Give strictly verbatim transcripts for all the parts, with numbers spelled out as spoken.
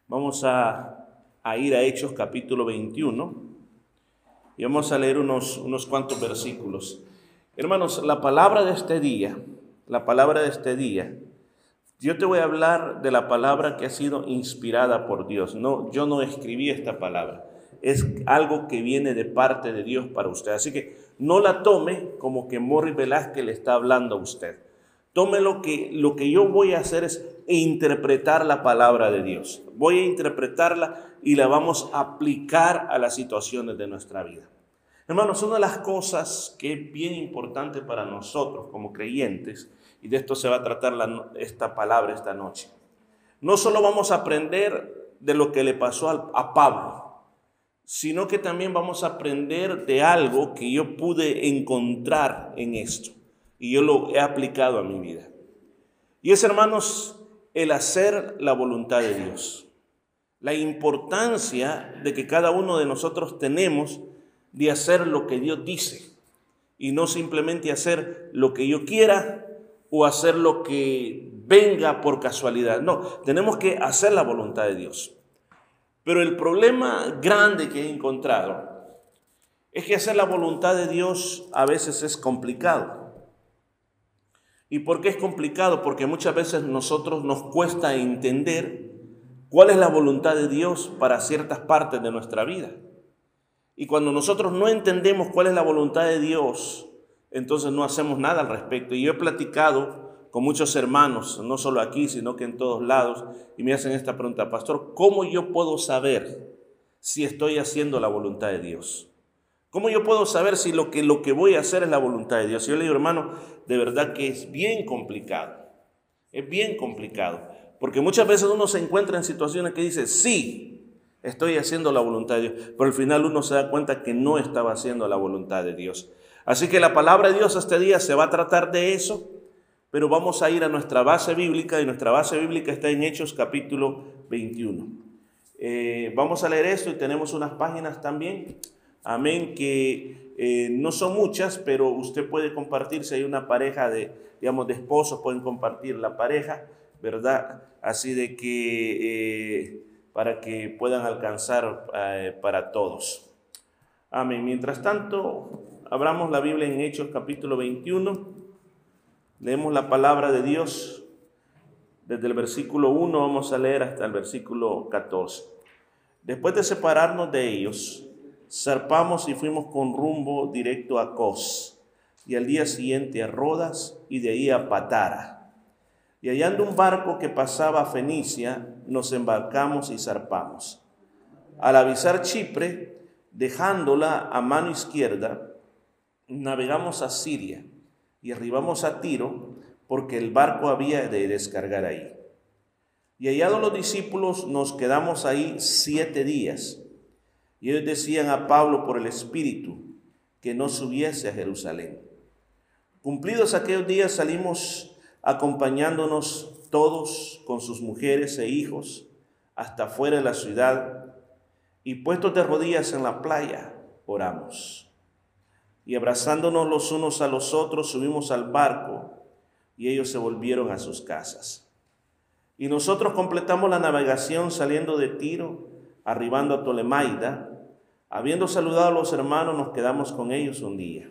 Vamos a, a ir a Hechos capítulo veintiuno y vamos a leer unos, unos cuantos versículos. Hermanos, la palabra de este día, la palabra de este día, yo te voy a hablar de la palabra que ha sido inspirada por Dios. No, yo no escribí esta palabra, es algo que viene de parte de Dios para usted. Así que no la tome como que Morris Velázquez le está hablando a usted. Tome lo que, lo que yo voy a hacer es interpretar la palabra de Dios. Voy a interpretarla y la vamos a aplicar a las situaciones de nuestra vida. Hermanos, una de las cosas que es bien importante para nosotros como creyentes, y de esto se va a tratar la, esta palabra esta noche, no solo vamos a aprender de lo que le pasó a, a Pablo, sino que también vamos a aprender de algo que yo pude encontrar en esto. Y yo lo he aplicado a mi vida. Y es, hermanos, el hacer la voluntad de Dios. La importancia de que cada uno de nosotros tenemos de hacer lo que Dios dice. Y no simplemente hacer lo que yo quiera o hacer lo que venga por casualidad. No, tenemos que hacer la voluntad de Dios. Pero el problema grande que he encontrado es que hacer la voluntad de Dios a veces es complicado. ¿Y por qué es complicado? Porque muchas veces nosotros nos cuesta entender cuál es la voluntad de Dios para ciertas partes de nuestra vida. Y cuando nosotros no entendemos cuál es la voluntad de Dios, entonces no hacemos nada al respecto. Y yo he platicado con muchos hermanos, no solo aquí, sino que en todos lados, y me hacen esta pregunta: pastor, ¿cómo yo puedo saber si estoy haciendo la voluntad de Dios? ¿Cómo yo puedo saber si lo que, lo que voy a hacer es la voluntad de Dios? Yo le digo, hermano, de verdad que es bien complicado. Es bien complicado. Porque muchas veces uno se encuentra en situaciones que dice, sí, estoy haciendo la voluntad de Dios. Pero al final uno se da cuenta que no estaba haciendo la voluntad de Dios. Así que la palabra de Dios este día se va a tratar de eso. Pero vamos a ir a nuestra base bíblica. Y nuestra base bíblica está en Hechos capítulo veintiuno. Eh, vamos a leer esto y tenemos unas páginas también. Amén, que eh, no son muchas, pero usted puede compartir. Si hay una pareja de, digamos, de esposos, pueden compartir la pareja, ¿verdad? Así de que, eh, para que puedan alcanzar eh, para todos. Amén. Mientras tanto, abramos la Biblia en Hechos capítulo veintiuno. Leemos la palabra de Dios. Desde el versículo uno vamos a leer hasta el versículo catorce. Después de separarnos de ellos, zarpamos y fuimos con rumbo directo a Cos, y al día siguiente a Rodas, y de ahí a Patara. Y hallando un barco que pasaba a Fenicia, nos embarcamos y zarpamos. Al avisar Chipre, dejándola a mano izquierda, navegamos a Siria y arribamos a Tiro, porque el barco había de descargar ahí. Y hallados los discípulos, nos quedamos ahí siete días. Y ellos decían a Pablo por el Espíritu que no subiese a Jerusalén. Cumplidos aquellos días salimos acompañándonos todos con sus mujeres e hijos hasta fuera de la ciudad, y puestos de rodillas en la playa oramos. Y abrazándonos los unos a los otros subimos al barco, y ellos se volvieron a sus casas. Y nosotros completamos la navegación saliendo de Tiro, arribando a Tolemaida. Habiendo saludado a los hermanos, nos quedamos con ellos un día.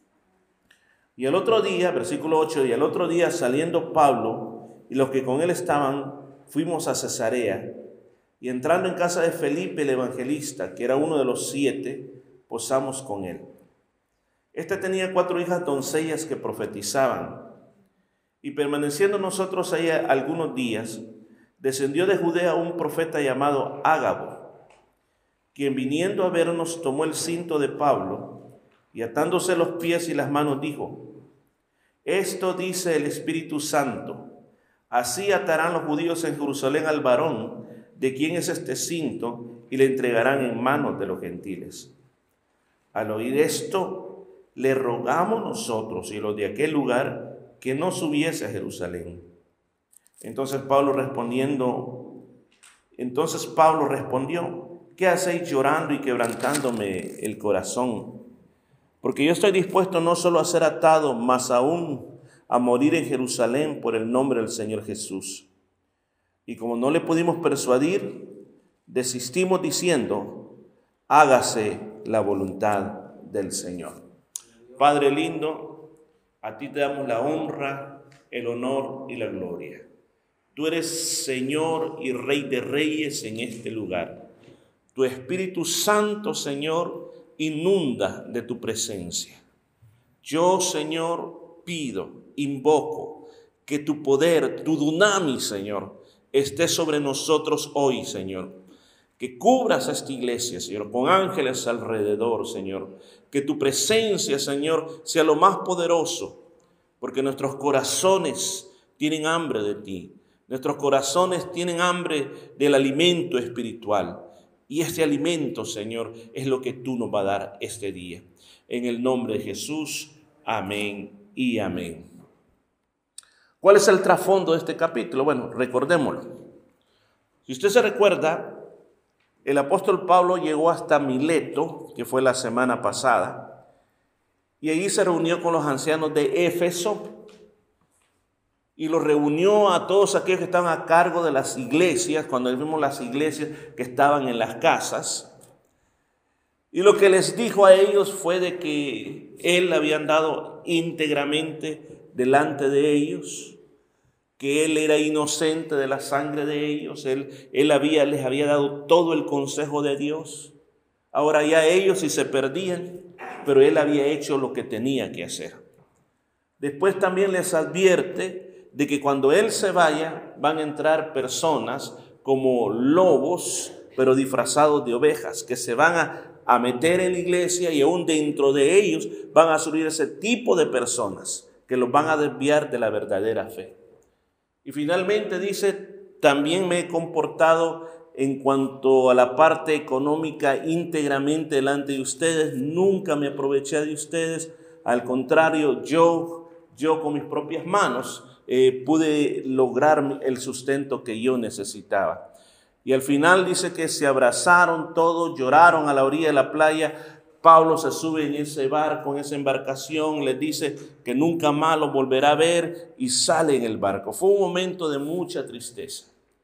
Y el otro día, versículo ocho, y el otro día saliendo Pablo y los que con él estaban, fuimos a Cesarea, y entrando en casa de Felipe el evangelista, que era uno de los siete, posamos con él. Este tenía cuatro hijas doncellas que profetizaban, y permaneciendo nosotros ahí algunos días, descendió de Judea un profeta llamado Ágabo, quien viniendo a vernos tomó el cinto de Pablo y atándose los pies y las manos dijo: esto dice el Espíritu Santo, así atarán los judíos en Jerusalén al varón de quien es este cinto y le entregarán en manos de los gentiles. Al oír esto, le rogamos nosotros y los de aquel lugar que no subiese a Jerusalén. Entonces Pablo respondiendo, entonces Pablo respondió: ¿qué hacéis llorando y quebrantándome el corazón? Porque yo estoy dispuesto no solo a ser atado, mas aún a morir en Jerusalén por el nombre del Señor Jesús. Y como no le pudimos persuadir, desistimos diciendo, hágase la voluntad del Señor. Padre lindo, a ti te damos la honra, el honor y la gloria. Tú eres Señor y Rey de Reyes en este lugar. Tu Espíritu Santo, Señor, inunda de tu presencia. Yo, Señor, pido, invoco que tu poder, tu dunamis, Señor, esté sobre nosotros hoy, Señor. Que cubras a esta iglesia, Señor, con ángeles alrededor, Señor. Que tu presencia, Señor, sea lo más poderoso, porque nuestros corazones tienen hambre de ti. Nuestros corazones tienen hambre del alimento espiritual. Y este alimento, Señor, es lo que tú nos vas a dar este día. En el nombre de Jesús, amén y amén. ¿Cuál es el trasfondo de este capítulo? Bueno, recordémoslo. Si usted se recuerda, el apóstol Pablo llegó hasta Mileto, que fue la semana pasada, y allí se reunió con los ancianos de Éfeso, y los reunió a todos aquellos que estaban a cargo de las iglesias, cuando vimos las iglesias que estaban en las casas. Y lo que les dijo a ellos fue de que él había andado íntegramente delante de ellos, que él era inocente de la sangre de ellos, él, él había, les había dado todo el consejo de Dios. Ahora ya ellos sí se perdían, pero él había hecho lo que tenía que hacer. Después también les advierte de que cuando él se vaya van a entrar personas como lobos, pero disfrazados de ovejas, que se van a, a meter en la iglesia, y aún dentro de ellos van a surgir ese tipo de personas que los van a desviar de la verdadera fe. Y finalmente dice, también me he comportado en cuanto a la parte económica íntegramente delante de ustedes, nunca me aproveché de ustedes, al contrario, yo, yo con mis propias manos eh, pude lograr el sustento que yo necesitaba. Y al final dice que se abrazaron todos, lloraron a la orilla de la playa. Pablo se sube en ese barco, en esa embarcación, les dice que nunca más lo volverá a ver y sale en el barco. Fue un momento de mucha tristeza.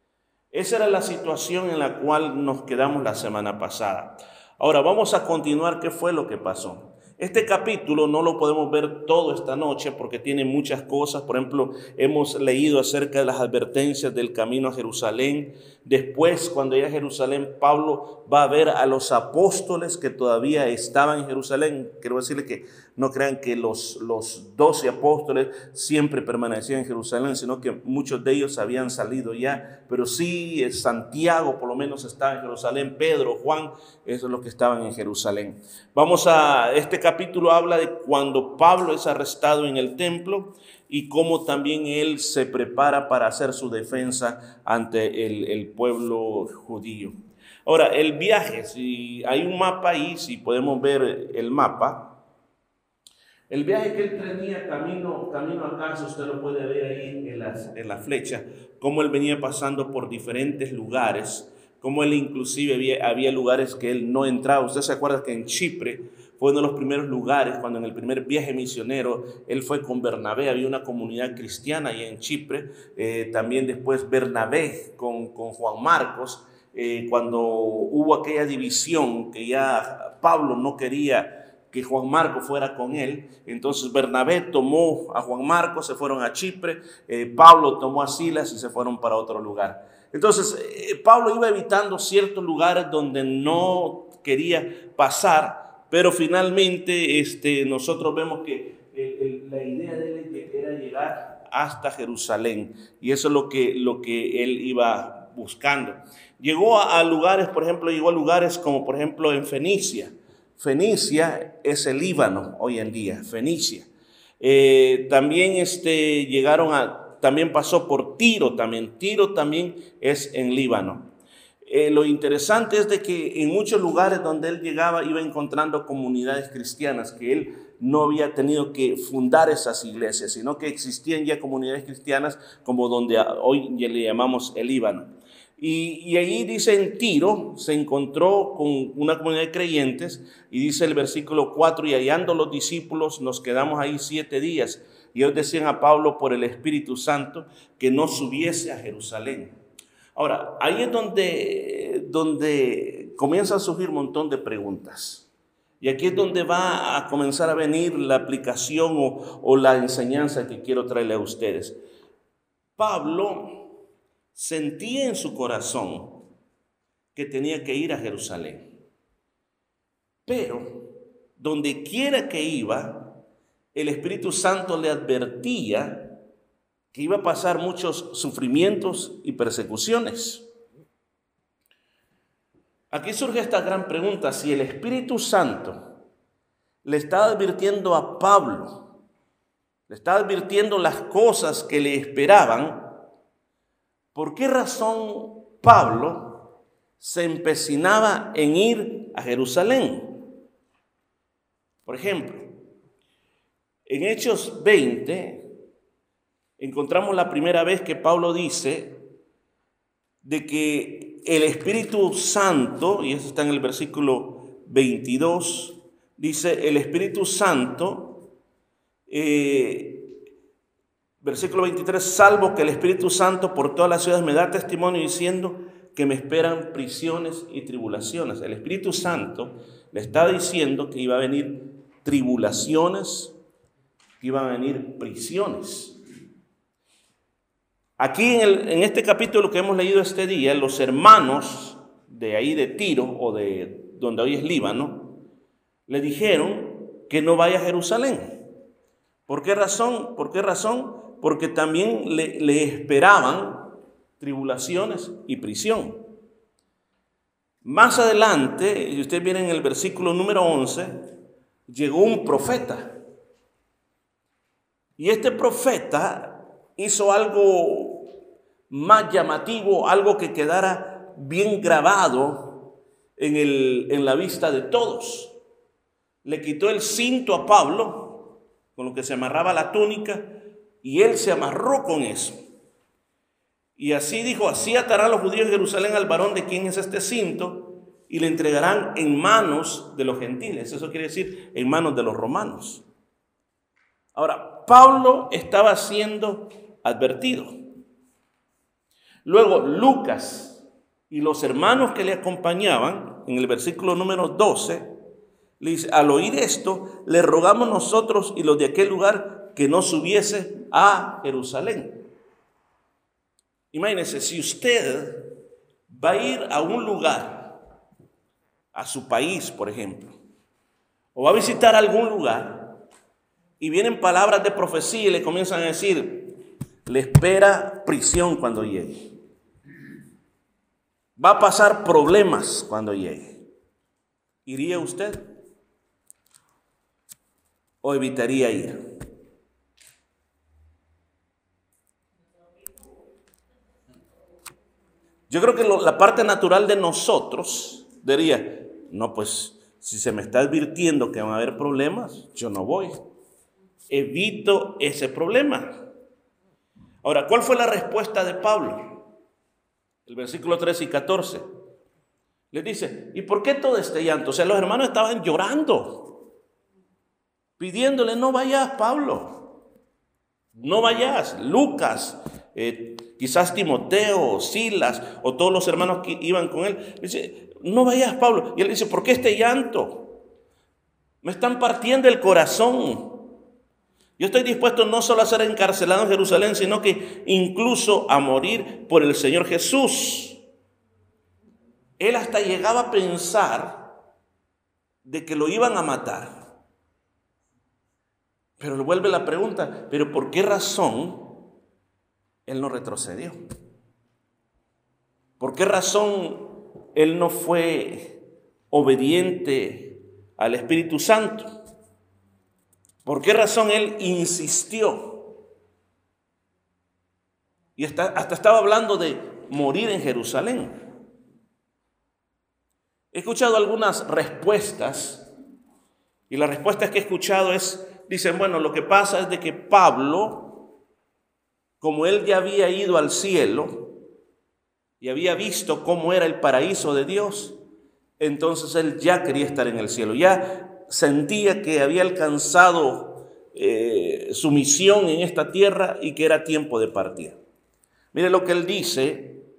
Esa era la situación en la cual nos quedamos la semana pasada. Ahora vamos a continuar qué fue lo que pasó. Este capítulo no lo podemos ver todo esta noche porque tiene muchas cosas. Por ejemplo, hemos leído acerca de las advertencias del camino a Jerusalén. Después, cuando llegue a Jerusalén, Pablo va a ver a los apóstoles que todavía estaban en Jerusalén. Quiero decirles que no crean que los, los doce apóstoles siempre permanecían en Jerusalén, sino que muchos de ellos habían salido ya. Pero sí, Santiago por lo menos estaba en Jerusalén, Pedro, Juan, esos son los que estaban en Jerusalén. Vamos a, este capítulo habla de cuando Pablo es arrestado en el templo y cómo también él se prepara para hacer su defensa ante el, el pueblo judío. Ahora, el viaje, si hay un mapa ahí, si podemos ver el mapa, el viaje que él tenía camino, camino a casa, usted lo puede ver ahí en la, en la flecha, cómo él venía pasando por diferentes lugares, cómo él inclusive había, había lugares que él no entraba. Usted se acuerda que en Chipre fue uno de los primeros lugares, cuando en el primer viaje misionero, él fue con Bernabé, había una comunidad cristiana ahí en Chipre, eh, también después Bernabé con, con Juan Marcos, eh, cuando hubo aquella división que ya Pablo no quería que Juan Marcos fuera con él, entonces Bernabé tomó a Juan Marcos, se fueron a Chipre, eh, Pablo tomó a Silas y se fueron para otro lugar. Entonces eh, Pablo iba evitando ciertos lugares donde no quería pasar, pero finalmente este, nosotros vemos que eh, eh, la idea de él era llegar hasta Jerusalén, y eso es lo que, lo que él iba buscando. Llegó a, a lugares, por ejemplo, llegó a lugares como por ejemplo en Fenicia. Fenicia es el Líbano hoy en día, Fenicia. Eh, también este, llegaron a, también pasó por Tiro también. Tiro también es en Líbano. Eh, lo interesante es de que en muchos lugares donde él llegaba iba encontrando comunidades cristianas, que él no había tenido que fundar esas iglesias, sino que existían ya comunidades cristianas como donde hoy ya le llamamos el Líbano. Y, y ahí dice en Tiro, se encontró con una comunidad de creyentes, y dice el versículo cuatro, y hallando los discípulos nos quedamos ahí siete días, y ellos decían a Pablo por el Espíritu Santo que no subiese a Jerusalén. Ahora, ahí es donde, donde comienza a surgir un montón de preguntas. Y aquí es donde va a comenzar a venir la aplicación o, o la enseñanza que quiero traerle a ustedes. Pablo sentía en su corazón que tenía que ir a Jerusalén. Pero donde quiera que iba, el Espíritu Santo le advertía que iba a pasar muchos sufrimientos y persecuciones. Aquí surge esta gran pregunta: si el Espíritu Santo le está advirtiendo a Pablo, le está advirtiendo las cosas que le esperaban, ¿por qué razón Pablo se empecinaba en ir a Jerusalén? Por ejemplo, en Hechos veinte encontramos la primera vez que Pablo dice de que el Espíritu Santo, y eso está en el versículo veintidós, dice el Espíritu Santo, eh, versículo veintitrés, salvo que el Espíritu Santo por todas las ciudades me da testimonio diciendo que me esperan prisiones y tribulaciones. El Espíritu Santo le está diciendo que iba a venir tribulaciones, que iban a venir prisiones. Aquí en, el, en este capítulo que hemos leído este día, los hermanos de ahí de Tiro, o de donde hoy es Líbano, le dijeron que no vaya a Jerusalén. ¿Por qué razón? ¿Por qué razón? Porque también le, le esperaban tribulaciones y prisión. Más adelante, y ustedes vienen en el versículo número once, llegó un profeta. Y este profeta hizo algo más llamativo, algo que quedara bien grabado en, el, en la vista de todos. Le quitó el cinto a Pablo, con lo que se amarraba la túnica, y él se amarró con eso. Y así dijo: así atarán los judíos de Jerusalén al varón de quien es este cinto, y le entregarán en manos de los gentiles. Eso quiere decir en manos de los romanos. Ahora, Pablo estaba siendo advertido. Luego Lucas y los hermanos que le acompañaban, en el versículo número doce, le dice: al oír esto, le rogamos nosotros y los de aquel lugar que no subiese a Jerusalén. Imagínense, si usted va a ir a un lugar, a su país, por ejemplo, o va a visitar algún lugar, y vienen palabras de profecía y le comienzan a decir: le espera prisión cuando llegue, va a pasar problemas cuando llegue, ¿iría usted o evitaría ir? Yo creo que lo, la parte natural de nosotros diría: no, pues si se me está advirtiendo que van a haber problemas, yo no voy, evito ese problema. Ahora, ¿cuál fue la respuesta de Pablo? El versículo trece y catorce. Le dice: ¿y por qué todo este llanto? O sea, los hermanos estaban llorando, pidiéndole: no vayas, Pablo, no vayas. Lucas, eh, quizás Timoteo, Silas o todos los hermanos que iban con él, dice: no vayas, Pablo. Y él dice: ¿por qué este llanto? Me están partiendo el corazón. Yo estoy dispuesto no solo a ser encarcelado en Jerusalén, sino que incluso a morir por el Señor Jesús. Él hasta llegaba a pensar de que lo iban a matar. Pero le vuelve la pregunta: ¿pero por qué razón él no retrocedió? ¿Por qué razón él no fue obediente al Espíritu Santo? ¿Por qué razón él insistió? Y hasta, hasta estaba hablando de morir en Jerusalén. He escuchado algunas respuestas, y las respuestas que he escuchado es, dicen: bueno, lo que pasa es de que Pablo, como él ya había ido al cielo y había visto cómo era el paraíso de Dios, entonces él ya quería estar en el cielo, ya sentía que había alcanzado eh, su misión en esta tierra y que era tiempo de partir. Mire lo que él dice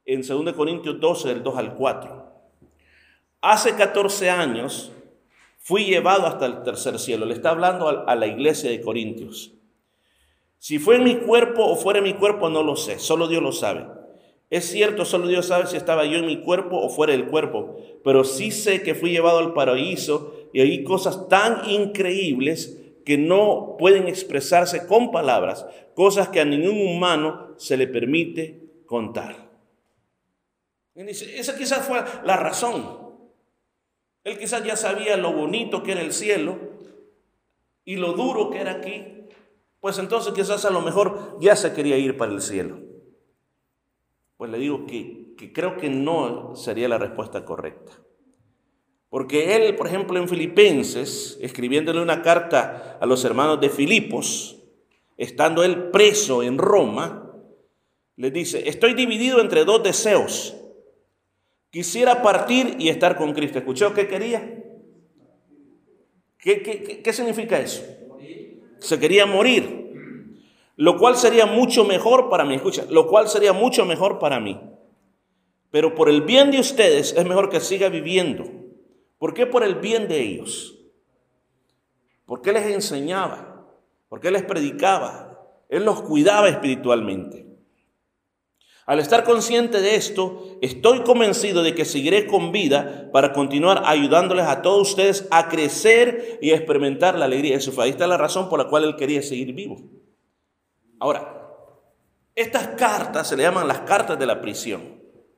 en segunda Corintios doce, del dos al cuatro. Hace catorce años fui llevado hasta el tercer cielo. Le está hablando a la iglesia de Corintios. Si fue en mi cuerpo o fuera en mi cuerpo, no lo sé, solo Dios lo sabe. Es cierto, solo Dios sabe si estaba yo en mi cuerpo o fuera del cuerpo, pero sí sé que fui llevado al paraíso y hay cosas tan increíbles que no pueden expresarse con palabras, cosas que a ningún humano se le permite contar. Y dice, esa quizás fue la razón. Él quizás ya sabía lo bonito que era el cielo y lo duro que era aquí. Pues entonces quizás a lo mejor ya se quería ir para el cielo. Pues le digo que, que creo que no sería la respuesta correcta. Porque él, por ejemplo, en Filipenses, escribiéndole una carta a los hermanos de Filipos, estando él preso en Roma, les dice, estoy dividido entre dos deseos. Quisiera partir y estar con Cristo. ¿Escuchó qué quería? ¿Qué, qué, qué, qué significa eso? Se quería morir, lo cual sería mucho mejor para mí. Escucha, lo cual sería mucho mejor para mí. Pero por el bien de ustedes es mejor que siga viviendo. ¿Por qué por el bien de ellos? Porque les enseñaba, porque les predicaba, él los cuidaba espiritualmente. Al estar consciente de esto, estoy convencido de que seguiré con vida para continuar ayudándoles a todos ustedes a crecer y a experimentar la alegría de su fe. Ahí está la razón por la cual él quería seguir vivo. Ahora, estas cartas se le llaman las cartas de la prisión.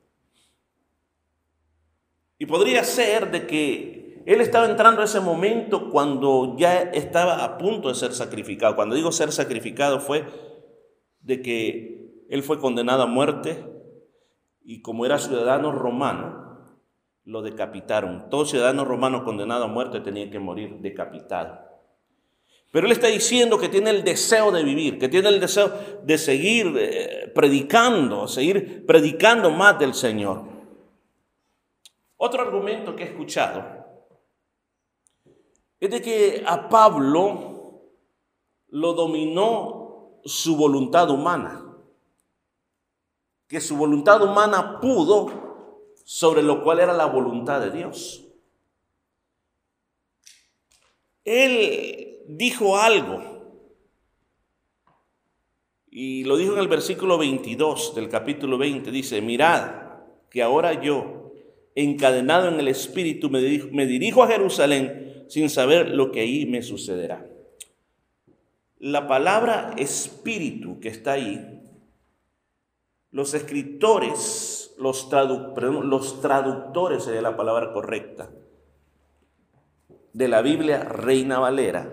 Y podría ser de que él estaba entrando a ese momento cuando ya estaba a punto de ser sacrificado. Cuando digo ser sacrificado fue de que él fue condenado a muerte y como era ciudadano romano, lo decapitaron. Todo ciudadano romano condenado a muerte tenía que morir decapitado. Pero él está diciendo que tiene el deseo de vivir, que tiene el deseo de seguir eh, predicando, seguir predicando más del Señor. Otro argumento que he escuchado es de que a Pablo lo dominó su voluntad humana. Que su voluntad humana pudo sobre lo cual era la voluntad de Dios. Él dijo algo, y lo dijo en el versículo veintidós del capítulo veinte, dice, mirad que ahora yo, encadenado en el Espíritu, me dirijo, me dirijo a Jerusalén sin saber lo que ahí me sucederá. La palabra espíritu que está ahí, los escritores, los, tradu- perdón, los traductores, sería la palabra correcta, de la Biblia Reina Valera,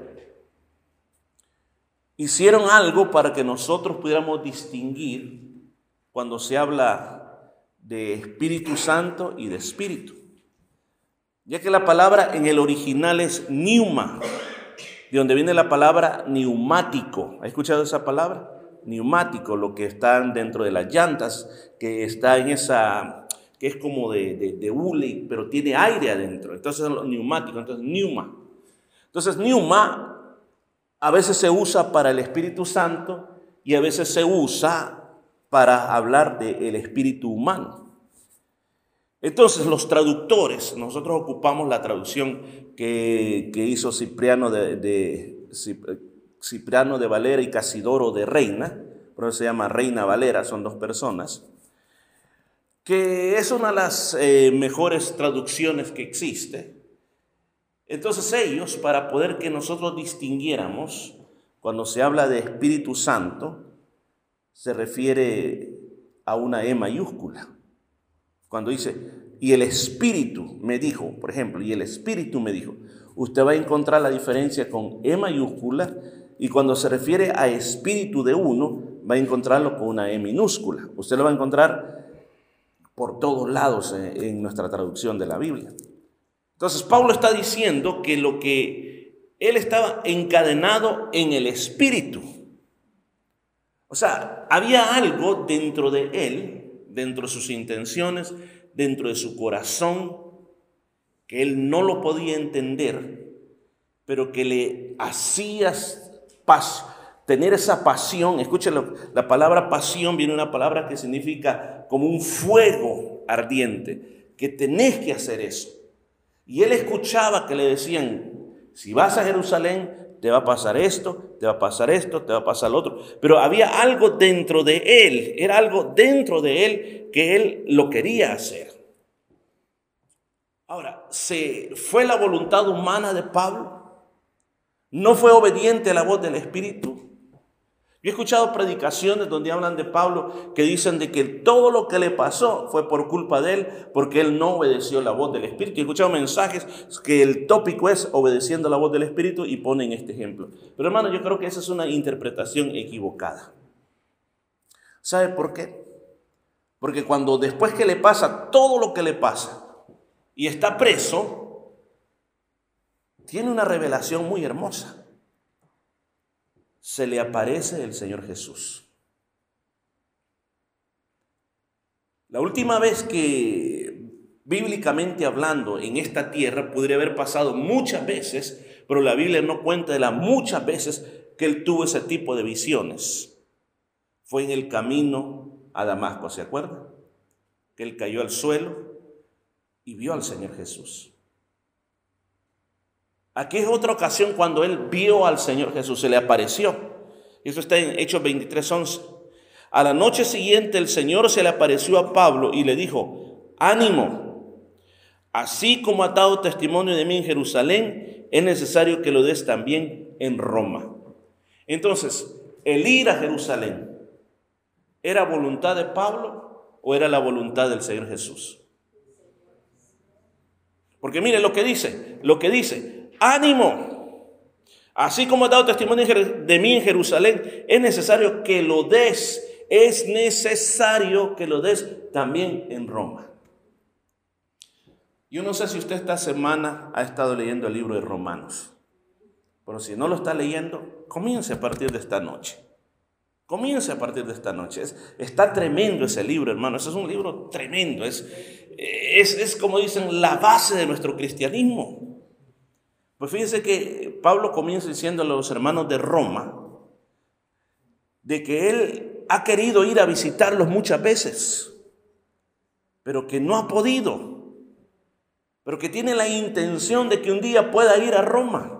hicieron algo para que nosotros pudiéramos distinguir cuando se habla de Espíritu Santo y de Espíritu. Ya que la palabra en el original es pneuma, de donde viene la palabra neumático. ¿Ha escuchado esa palabra? Neumático, lo que está dentro de las llantas, que está en esa, que es como de, de, de hule, pero tiene aire adentro. Entonces, los neumáticos, entonces, pneuma. Entonces, pneuma a veces se usa para el Espíritu Santo y a veces se usa para hablar del espíritu humano. Entonces, los traductores, nosotros ocupamos la traducción que, que hizo Cipriano de, de Cipriano de Valera y Casidoro de Reina, por eso se llama Reina Valera, son dos personas, que es una de las eh, mejores traducciones que existe. Entonces ellos, para poder que nosotros distinguiéramos, cuando se habla de Espíritu Santo, se refiere a una E mayúscula. Cuando dice, y el Espíritu me dijo, por ejemplo, y el Espíritu me dijo, usted va a encontrar la diferencia con E mayúscula, y cuando se refiere a espíritu de uno, va a encontrarlo con una E minúscula. Usted lo va a encontrar por todos lados en, en nuestra traducción de la Biblia. Entonces, Pablo está diciendo que lo que él estaba encadenado en el espíritu. O sea, había algo dentro de él, dentro de sus intenciones, dentro de su corazón, que él no lo podía entender, pero que le hacía paz, tener esa pasión. Escúchelo, la palabra pasión viene de una palabra que significa como un fuego ardiente, que tenés que hacer eso. Y él escuchaba que le decían, si vas a Jerusalén, te va a pasar esto, te va a pasar esto, te va a pasar lo otro. Pero había algo dentro de él, era algo dentro de él que él lo quería hacer. Ahora, ¿se fue la voluntad humana de Pablo? ¿No fue obediente a la voz del Espíritu? Yo he escuchado predicaciones donde hablan de Pablo que dicen de que todo lo que le pasó fue por culpa de él, porque él no obedeció la voz del Espíritu. He escuchado mensajes que el tópico es obedeciendo la voz del Espíritu y ponen este ejemplo. Pero hermano, yo creo que esa es una interpretación equivocada. ¿Sabe por qué? Porque cuando después que le pasa todo lo que le pasa y está preso, tiene una revelación muy hermosa. Se le aparece el Señor Jesús. La última vez que, bíblicamente hablando, en esta tierra, podría haber pasado muchas veces, pero la Biblia no cuenta de las muchas veces que él tuvo ese tipo de visiones. Fue en el camino a Damasco, ¿se acuerdan? Que él cayó al suelo y vio al Señor Jesús. Aquí es otra ocasión cuando él vio al Señor Jesús, se le apareció. Eso está en Hechos veintitrés, once. A la noche siguiente el Señor se le apareció a Pablo y le dijo, ánimo, así como has dado testimonio de mí en Jerusalén, es necesario que lo des también en Roma. Entonces, el ir a Jerusalén, ¿era voluntad de Pablo o era la voluntad del Señor Jesús? Porque mire lo que dice, lo que dice, ánimo, así como has dado testimonio de mí en Jerusalén, es necesario que lo des, es necesario que lo des también en Roma. Yo no sé si usted esta semana ha estado leyendo el libro de Romanos, pero si no lo está leyendo, comience a partir de esta noche. Comience a partir de esta noche. Es, está tremendo ese libro, hermano. Ese es un libro tremendo. Es, es, es como dicen, la base de nuestro cristianismo. Pues fíjense que Pablo comienza diciendo a los hermanos de Roma de que él ha querido ir a visitarlos muchas veces, pero que no ha podido, pero que tiene la intención de que un día pueda ir a Roma.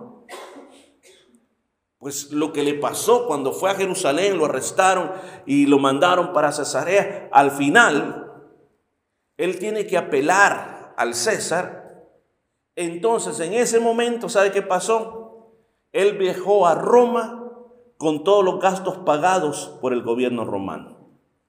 Pues lo que le pasó cuando fue a Jerusalén, lo arrestaron y lo mandaron para Cesarea, al final él tiene que apelar al César. Entonces, en ese momento, ¿sabe qué pasó? Él viajó a Roma con todos los gastos pagados por el gobierno romano.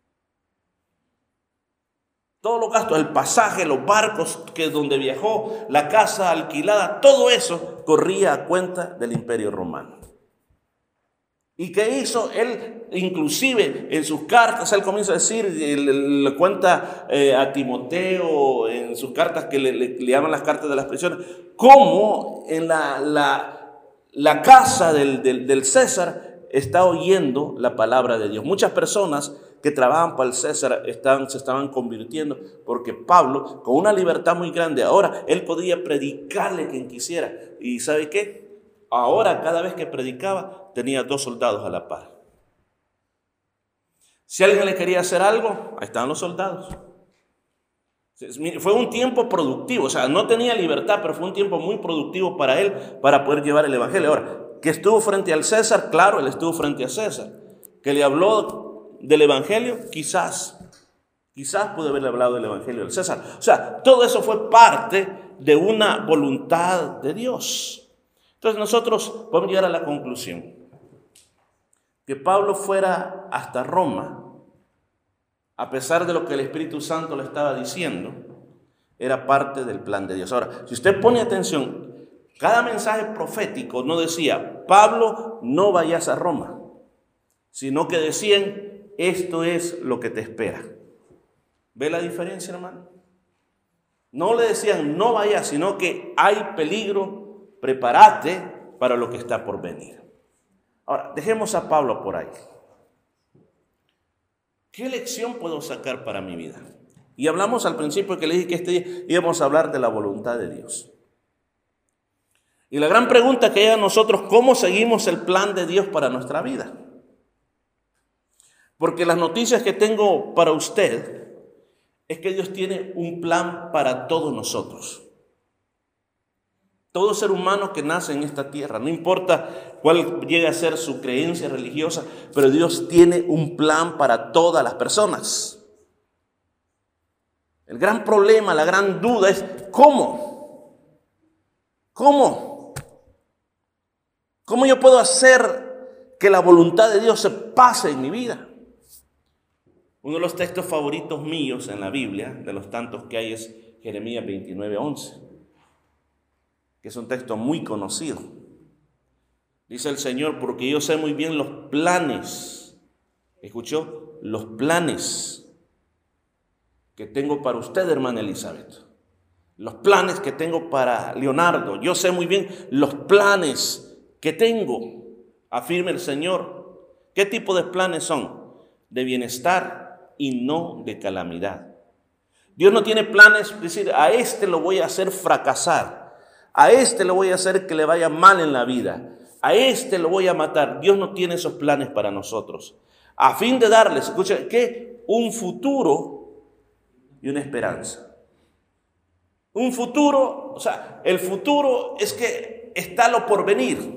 Todos los gastos, el pasaje, los barcos que donde viajó, la casa alquilada, todo eso corría a cuenta del Imperio Romano. ¿Y qué hizo? Él, inclusive en sus cartas, él comienza a decir, le, le cuenta eh, a Timoteo en sus cartas que le, le, le llaman las cartas de las prisiones, cómo en la, la, la casa del, del, del César está oyendo la palabra de Dios. Muchas personas que trabajan para el César están, se estaban convirtiendo porque Pablo, con una libertad muy grande, ahora él podía predicarle a quien quisiera. ¿Y sabe qué? Ahora, cada vez que predicaba, tenía dos soldados a la par. Si alguien le quería hacer algo, ahí estaban los soldados. Fue un tiempo productivo, o sea, no tenía libertad, pero fue un tiempo muy productivo para él, para poder llevar el evangelio. Ahora, que estuvo frente al César, claro, él estuvo frente a César. Que le habló del evangelio, quizás. Quizás pudo haberle hablado del evangelio del César. O sea, todo eso fue parte de una voluntad de Dios. Entonces nosotros podemos llegar a la conclusión que Pablo fuera hasta Roma, a pesar de lo que el Espíritu Santo le estaba diciendo, era parte del plan de Dios. Ahora, si usted pone atención, cada mensaje profético no decía, Pablo, no vayas a Roma, sino que decían, esto es lo que te espera. ¿Ve la diferencia, hermano? No le decían, no vayas, sino que hay peligro, prepárate para lo que está por venir. Ahora, dejemos a Pablo por ahí. ¿Qué lección puedo sacar para mi vida? Y hablamos al principio que le dije que este día íbamos a hablar de la voluntad de Dios. Y la gran pregunta que hay a nosotros, ¿cómo seguimos el plan de Dios para nuestra vida? Porque las noticias que tengo para usted es que Dios tiene un plan para todos nosotros. Todo ser humano que nace en esta tierra, no importa cuál llegue a ser su creencia religiosa, pero Dios tiene un plan para todas las personas. El gran problema, la gran duda es ¿cómo? ¿Cómo? ¿Cómo yo puedo hacer que la voluntad de Dios se pase en mi vida? Uno de los textos favoritos míos en la Biblia, de los tantos que hay, es Jeremías veintinueve once, que es un texto muy conocido. Dice el Señor, porque yo sé muy bien los planes, ¿escuchó? Los planes que tengo para usted, hermana Elizabeth. Los planes que tengo para Leonardo. Yo sé muy bien los planes que tengo, afirma el Señor. ¿Qué tipo de planes son? De bienestar y no de calamidad. Dios no tiene planes, es decir, a este lo voy a hacer fracasar. A este lo voy a hacer que le vaya mal en la vida. A este lo voy a matar. Dios no tiene esos planes para nosotros. A fin de darles, escucha, ¿qué? Un futuro y una esperanza. Un futuro, o sea, el futuro es que está lo por venir.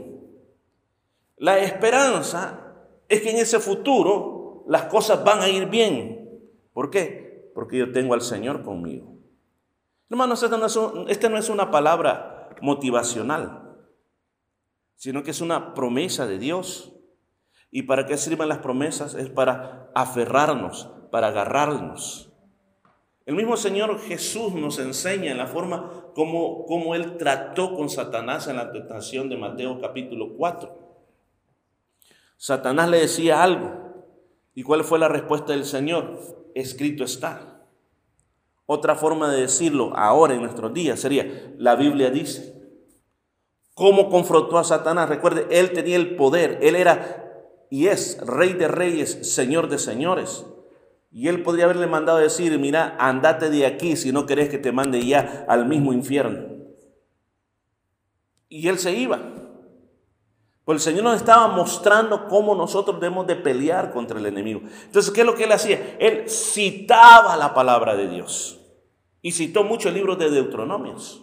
La esperanza es que en ese futuro las cosas van a ir bien. ¿Por qué? Porque yo tengo al Señor conmigo. Hermanos, esta no es, un, esta no es una palabra motivacional, sino que es una promesa de Dios. ¿Y para qué sirven las promesas? Es para aferrarnos, para agarrarnos. El mismo Señor Jesús nos enseña en la forma como, como Él trató con Satanás en la tentación de Mateo capítulo cuatro. Satanás le decía algo. ¿Y cuál fue la respuesta del Señor? Escrito está. Otra forma de decirlo ahora en nuestros días sería, la Biblia dice. ¿Cómo confrontó a Satanás? Recuerde, él tenía el poder. Él era y es Rey de Reyes, Señor de Señores. Y él podría haberle mandado a decir, mira, andate de aquí si no querés que te mande ya al mismo infierno. Y él se iba. Pues el Señor nos estaba mostrando cómo nosotros debemos de pelear contra el enemigo. Entonces, ¿qué es lo que él hacía? Él citaba la palabra de Dios. Y citó mucho el libro de Deuteronomios.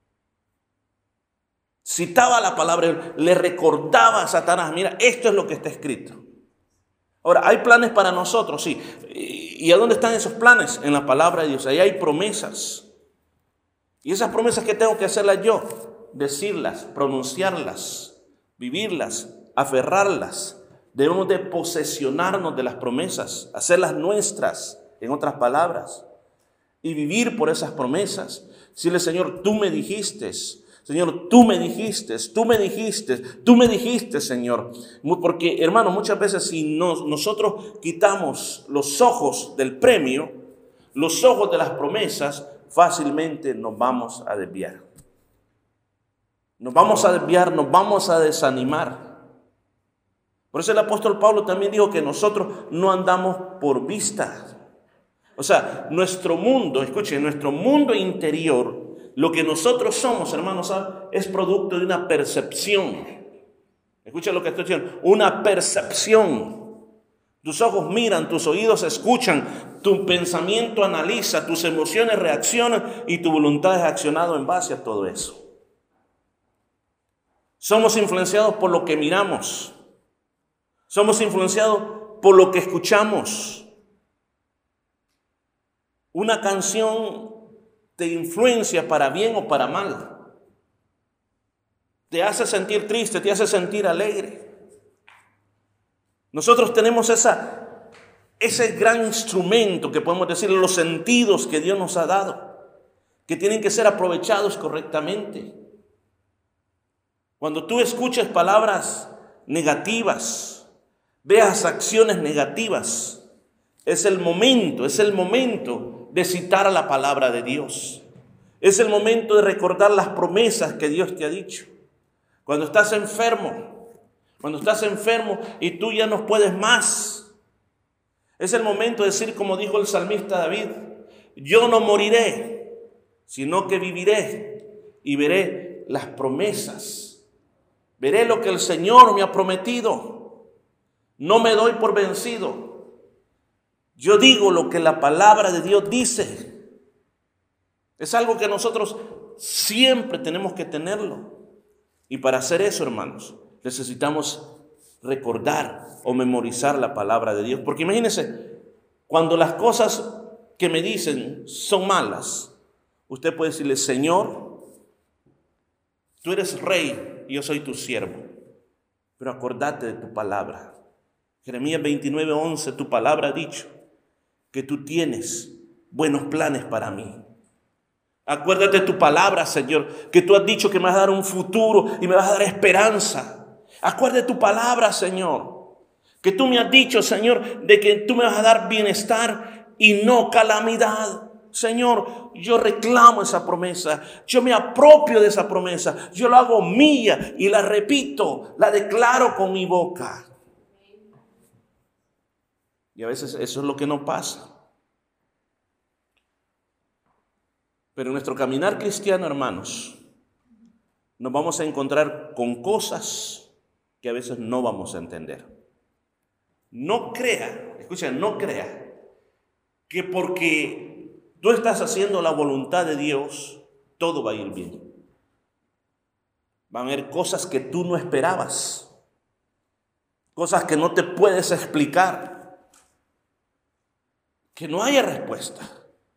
Citaba la palabra, le recordaba a Satanás, mira, esto es lo que está escrito. Ahora, hay planes para nosotros, sí. ¿Y a dónde están esos planes? En la palabra de Dios. Ahí hay promesas. Y esas promesas, ¿qué tengo que hacerlas yo? Decirlas, pronunciarlas, vivirlas, aferrarlas. Debemos de posesionarnos de las promesas, hacerlas nuestras, en otras palabras, y vivir por esas promesas. Decirle, Señor, tú me dijiste, Señor, tú me dijiste, tú me dijiste, tú me dijiste, Señor. Porque, hermano, muchas veces si nos, nosotros quitamos los ojos del premio, los ojos de las promesas, fácilmente nos vamos a desviar. Nos vamos a desviar, nos vamos a desanimar. Por eso el apóstol Pablo también dijo que nosotros no andamos por vista. O sea, nuestro mundo, escuchen, nuestro mundo interior, lo que nosotros somos, hermanos, es producto de una percepción. Escuchen lo que estoy diciendo, una percepción. Tus ojos miran, tus oídos escuchan, tu pensamiento analiza, tus emociones reaccionan y tu voluntad es accionado en base a todo eso. Somos influenciados por lo que miramos. Somos influenciados por lo que escuchamos. Una canción te influencia para bien o para mal. Te hace sentir triste, te hace sentir alegre. Nosotros tenemos esa, ese gran instrumento que podemos decir, los sentidos que Dios nos ha dado, que tienen que ser aprovechados correctamente. Cuando tú escuches palabras negativas, veas acciones negativas, es el momento, es el momento de citar a la palabra de Dios. Es el momento de recordar las promesas que Dios te ha dicho. Cuando estás enfermo, cuando estás enfermo y tú ya no puedes más, es el momento de decir, como dijo el salmista David, yo no moriré, sino que viviré y veré las promesas. Veré lo que el Señor me ha prometido. No me doy por vencido. Yo digo lo que la palabra de Dios dice. Es algo que nosotros siempre tenemos que tenerlo. Y para hacer eso, hermanos, necesitamos recordar o memorizar la palabra de Dios. Porque imagínense, cuando las cosas que me dicen son malas, usted puede decirle: Señor, tú eres rey y yo soy tu siervo, pero acordate de tu palabra. Jeremías veintinueve once, tu palabra ha dicho que tú tienes buenos planes para mí. Acuérdate de tu palabra, Señor, que tú has dicho que me vas a dar un futuro y me vas a dar esperanza. Acuérdate de tu palabra, Señor, que tú me has dicho, Señor, de que tú me vas a dar bienestar y no calamidad. Señor, yo reclamo esa promesa, yo me apropio de esa promesa, yo la hago mía y la repito, la declaro con mi boca. Y a veces eso es lo que no pasa. Pero en nuestro caminar cristiano, hermanos, nos vamos a encontrar con cosas que a veces no vamos a entender. No crea, escuchen, no crea que porque tú estás haciendo la voluntad de Dios, todo va a ir bien. Van a haber cosas que tú no esperabas, cosas que no te puedes explicar, que no haya respuesta.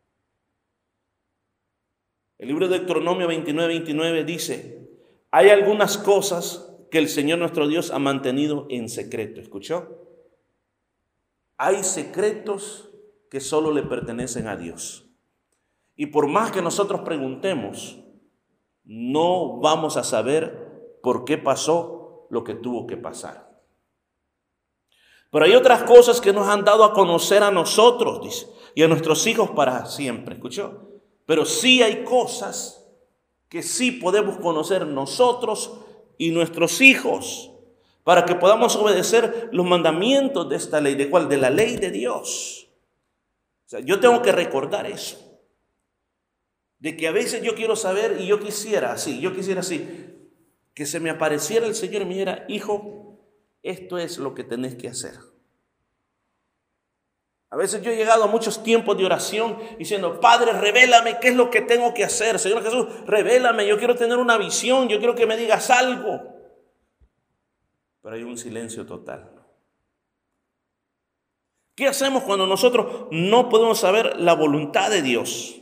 El libro de Deuteronomio veintinueve veintinueve dice: hay algunas cosas que el Señor nuestro Dios ha mantenido en secreto. ¿Escuchó? Hay secretos que solo le pertenecen a Dios. Y por más que nosotros preguntemos, no vamos a saber por qué pasó lo que tuvo que pasar. Pero hay otras cosas que nos han dado a conocer a nosotros, dice, y a nuestros hijos para siempre. ¿Escuchó? Pero sí hay cosas que sí podemos conocer nosotros y nuestros hijos para que podamos obedecer los mandamientos de esta ley. ¿De cuál? De la ley de Dios. O sea, yo tengo que recordar eso. De que a veces yo quiero saber y yo quisiera así, yo quisiera así, que se me apareciera el Señor y me dijera: hijo, esto es lo que tenés que hacer. A veces yo he llegado a muchos tiempos de oración diciendo: Padre, revélame qué es lo que tengo que hacer. Señor Jesús, revélame, yo quiero tener una visión, yo quiero que me digas algo. Pero hay un silencio total. ¿Qué hacemos cuando nosotros no podemos saber la voluntad de Dios?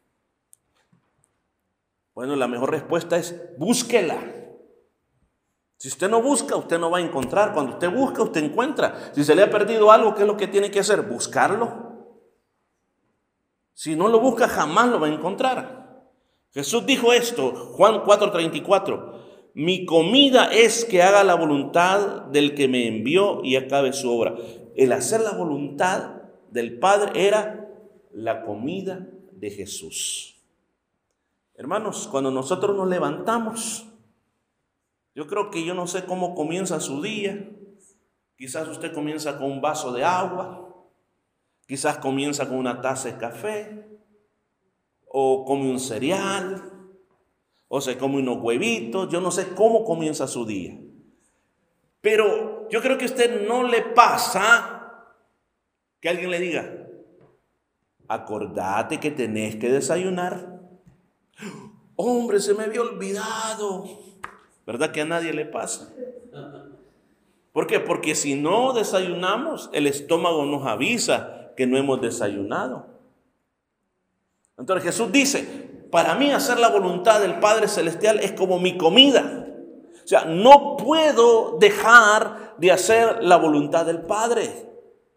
Bueno, la mejor respuesta es: búsquela. Si usted no busca, usted no va a encontrar. Cuando usted busca, usted encuentra. Si se le ha perdido algo, ¿qué es lo que tiene que hacer? Buscarlo. Si no lo busca, jamás lo va a encontrar. Jesús dijo esto, Juan cuatro treinta y cuatro: mi comida es que haga la voluntad del que me envió y acabe su obra. El hacer la voluntad del Padre era la comida de Jesús. Hermanos, cuando nosotros nos levantamos, yo creo que yo no sé cómo comienza su día. Quizás usted comienza con un vaso de agua, quizás comienza con una taza de café, o come un cereal, o se come unos huevitos. Yo no sé cómo comienza su día. Pero yo creo que a usted no le pasa que alguien le diga: acordate que tenés que desayunar. Hombre, se me había olvidado. ¿Verdad que a nadie le pasa? ¿Por qué? Porque si no desayunamos, el estómago nos avisa que no hemos desayunado. Entonces Jesús dice: para mí hacer la voluntad del Padre Celestial es como mi comida. O sea, no puedo dejar de hacer la voluntad del Padre.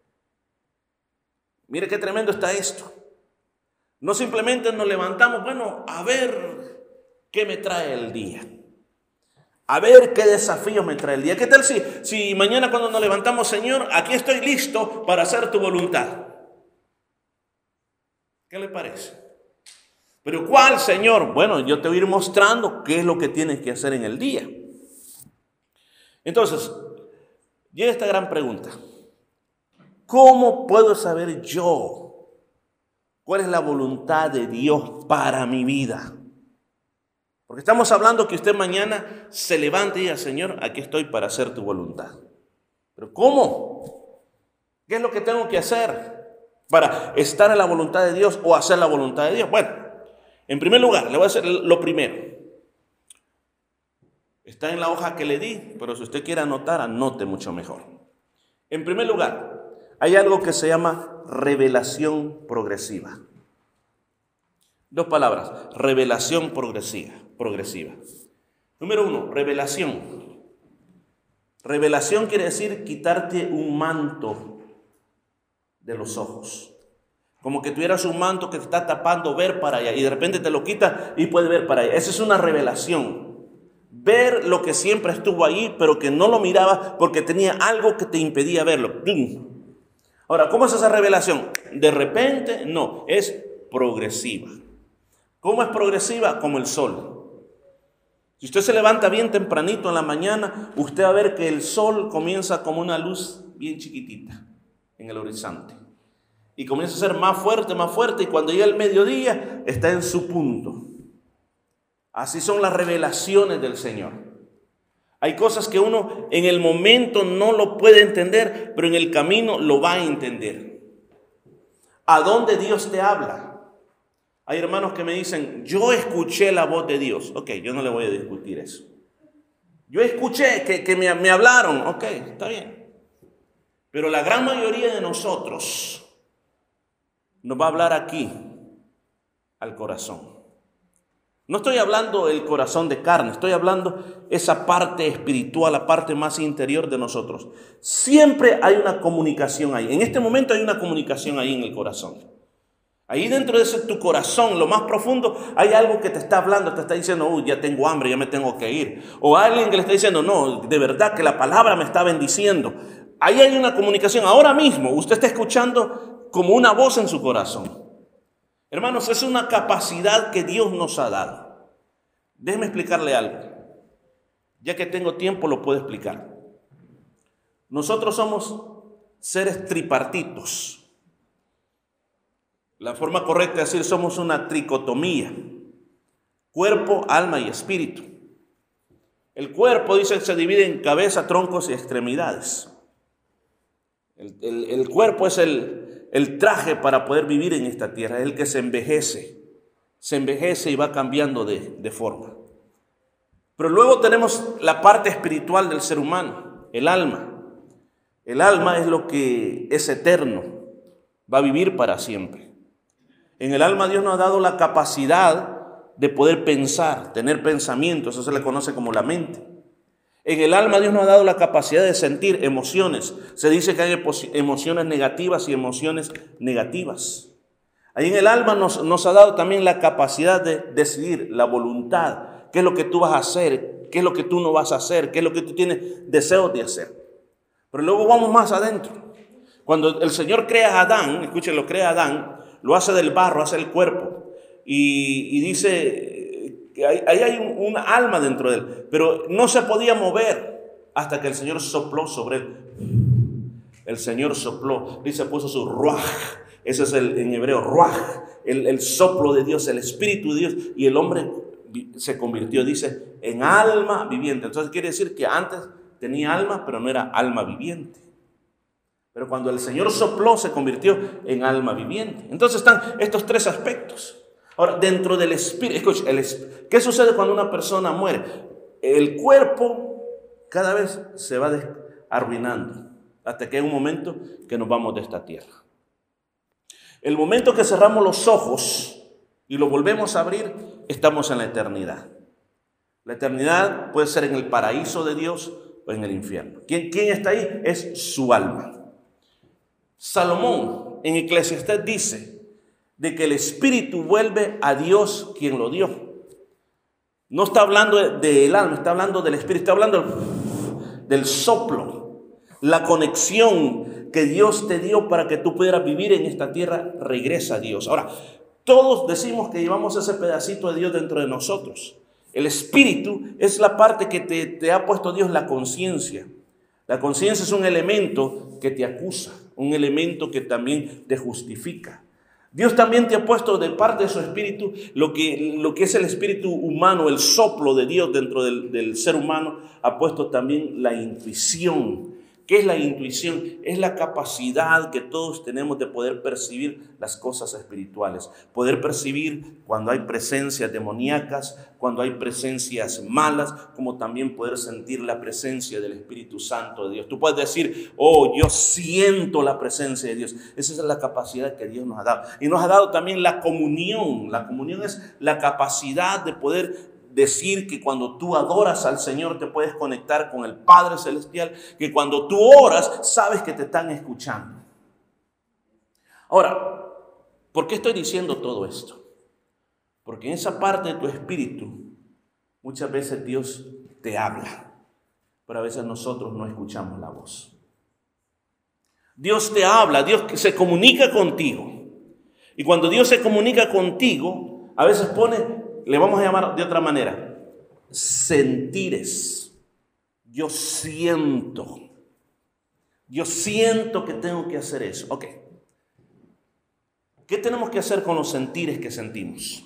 Mire qué tremendo está esto. No simplemente nos levantamos, bueno, a ver qué me trae el día. A ver qué desafío me trae el día. ¿Qué tal si, si mañana cuando nos levantamos: Señor, aquí estoy listo para hacer tu voluntad? ¿Qué le parece? ¿Pero cuál, Señor? Bueno, yo te voy a ir mostrando qué es lo que tienes que hacer en el día. Entonces, llega esta gran pregunta: ¿cómo puedo saber yo cuál es la voluntad de Dios para mi vida? Porque estamos hablando que usted mañana se levante y diga: Señor, aquí estoy para hacer tu voluntad. ¿Pero cómo? ¿Qué es lo que tengo que hacer? para estar en la voluntad de Dios o hacer la voluntad de Dios? Bueno, en primer lugar, le voy a decir lo primero. Está en la hoja que le di, pero si usted quiere anotar, anote mucho mejor. En primer lugar, hay algo que se llama revelación progresiva. Dos palabras, revelación progresiva. progresiva. Número uno, revelación. Revelación quiere decir quitarte un manto de los ojos. Como que tuvieras un manto que te está tapando ver para allá y de repente te lo quita y puedes ver para allá. Esa es una revelación. Ver lo que siempre estuvo ahí, pero que no lo mirabas porque tenía algo que te impedía verlo. Ahora, ¿cómo es esa revelación? De repente, no, es progresiva. ¿Cómo es progresiva? Como el sol. Si usted se levanta bien tempranito en la mañana, usted va a ver que el sol comienza como una luz bien chiquitita en el horizonte. Y comienza a ser más fuerte, más fuerte, y cuando llega el mediodía, está en su punto. Así son las revelaciones del Señor. Hay cosas que uno en el momento no lo puede entender, pero en el camino lo va a entender. ¿A dónde Dios te habla? Hay hermanos que me dicen, yo escuché la voz de Dios. Ok, yo no le voy a discutir eso. Yo escuché que, que me, me hablaron. Ok, está bien. Pero la gran mayoría de nosotros nos va a hablar aquí, al corazón. No estoy hablando del corazón de carne, estoy hablando esa parte espiritual, la parte más interior de nosotros. Siempre hay una comunicación ahí. En este momento hay una comunicación ahí en el corazón. Ahí dentro de ese, tu corazón, lo más profundo, hay algo que te está hablando, te está diciendo, uy, ya tengo hambre, ya me tengo que ir. O alguien que le está diciendo, no, de verdad que la palabra me está bendiciendo. Ahí hay una comunicación. Ahora mismo usted está escuchando como una voz en su corazón. Hermanos, es una capacidad que Dios nos ha dado. Déjeme explicarle algo. Ya que tengo tiempo, lo puedo explicar. Nosotros somos seres tripartitos. La forma correcta es decir, somos una tricotomía. Cuerpo, alma y espíritu. El cuerpo, dice, se divide en cabeza, troncos y extremidades. El, el, el cuerpo es el, el traje para poder vivir en esta tierra, es el que se envejece, se envejece y va cambiando de, de forma. Pero luego tenemos la parte espiritual del ser humano, el alma. El alma es lo que es eterno, va a vivir para siempre. En el alma Dios nos ha dado la capacidad de poder pensar, tener pensamientos, eso se le conoce como la mente. En el alma Dios nos ha dado la capacidad de sentir emociones. Se dice que hay emociones negativas y emociones negativas. Ahí en el alma nos, nos ha dado también la capacidad de decidir, la voluntad. ¿Qué es lo que tú vas a hacer? ¿Qué es lo que tú no vas a hacer? ¿Qué es lo que tú tienes deseos de hacer? Pero luego vamos más adentro. Cuando el Señor crea a Adán, escuchen, lo crea a Adán, lo hace del barro, hace el cuerpo. Y, y dice... Ahí hay, hay un, un alma dentro de él, pero no se podía mover hasta que el Señor sopló sobre él. El Señor sopló, dice, puso su ruaj, ese es el, en hebreo, ruaj, el, el soplo de Dios, el Espíritu de Dios, y el hombre se convirtió, dice, en alma viviente. Entonces quiere decir que antes tenía alma, pero no era alma viviente. Pero cuando el Señor sopló, se convirtió en alma viviente. Entonces están estos tres aspectos. Ahora, dentro del espíritu, escucha, el, ¿qué sucede cuando una persona muere? El cuerpo cada vez se va arruinando hasta que hay un momento que nos vamos de esta tierra. El momento que cerramos los ojos y los volvemos a abrir, estamos en la eternidad. La eternidad puede ser en el paraíso de Dios o en el infierno. ¿Quién, quién está ahí? Es su alma. Salomón en Eclesiastés dice de que el espíritu vuelve a Dios quien lo dio. No está hablando del de alma, está hablando del espíritu, está hablando del, del soplo, la conexión que Dios te dio para que tú pudieras vivir en esta tierra, regresa a Dios. Ahora, todos decimos que llevamos ese pedacito de Dios dentro de nosotros. El espíritu es la parte que te, te ha puesto Dios, la conciencia. La conciencia es un elemento que te acusa, un elemento que también te justifica. Dios también te ha puesto de parte de su espíritu lo que, lo que es el espíritu humano, el soplo de Dios dentro del, del ser humano, ha puesto también la intuición. ¿Qué es la intuición? Es la capacidad que todos tenemos de poder percibir las cosas espirituales. Poder percibir cuando hay presencias demoníacas, cuando hay presencias malas, como también poder sentir la presencia del Espíritu Santo de Dios. Tú puedes decir, oh, yo siento la presencia de Dios. Esa es la capacidad que Dios nos ha dado. Y nos ha dado también la comunión. La comunión es la capacidad de poder decir que cuando tú adoras al Señor te puedes conectar con el Padre Celestial, que cuando tú oras sabes que te están escuchando. Ahora, ¿por qué estoy diciendo todo esto? Porque en esa parte de tu espíritu muchas veces Dios te habla, pero a veces nosotros no escuchamos la voz. Dios te habla, Dios se comunica contigo. Y cuando Dios se comunica contigo, a veces pone, le vamos a llamar de otra manera, sentires. Yo siento. Yo siento que tengo que hacer eso. Ok. ¿Qué tenemos que hacer con los sentires que sentimos?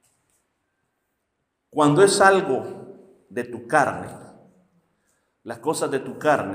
Cuando es algo de tu carne, las cosas de tu carne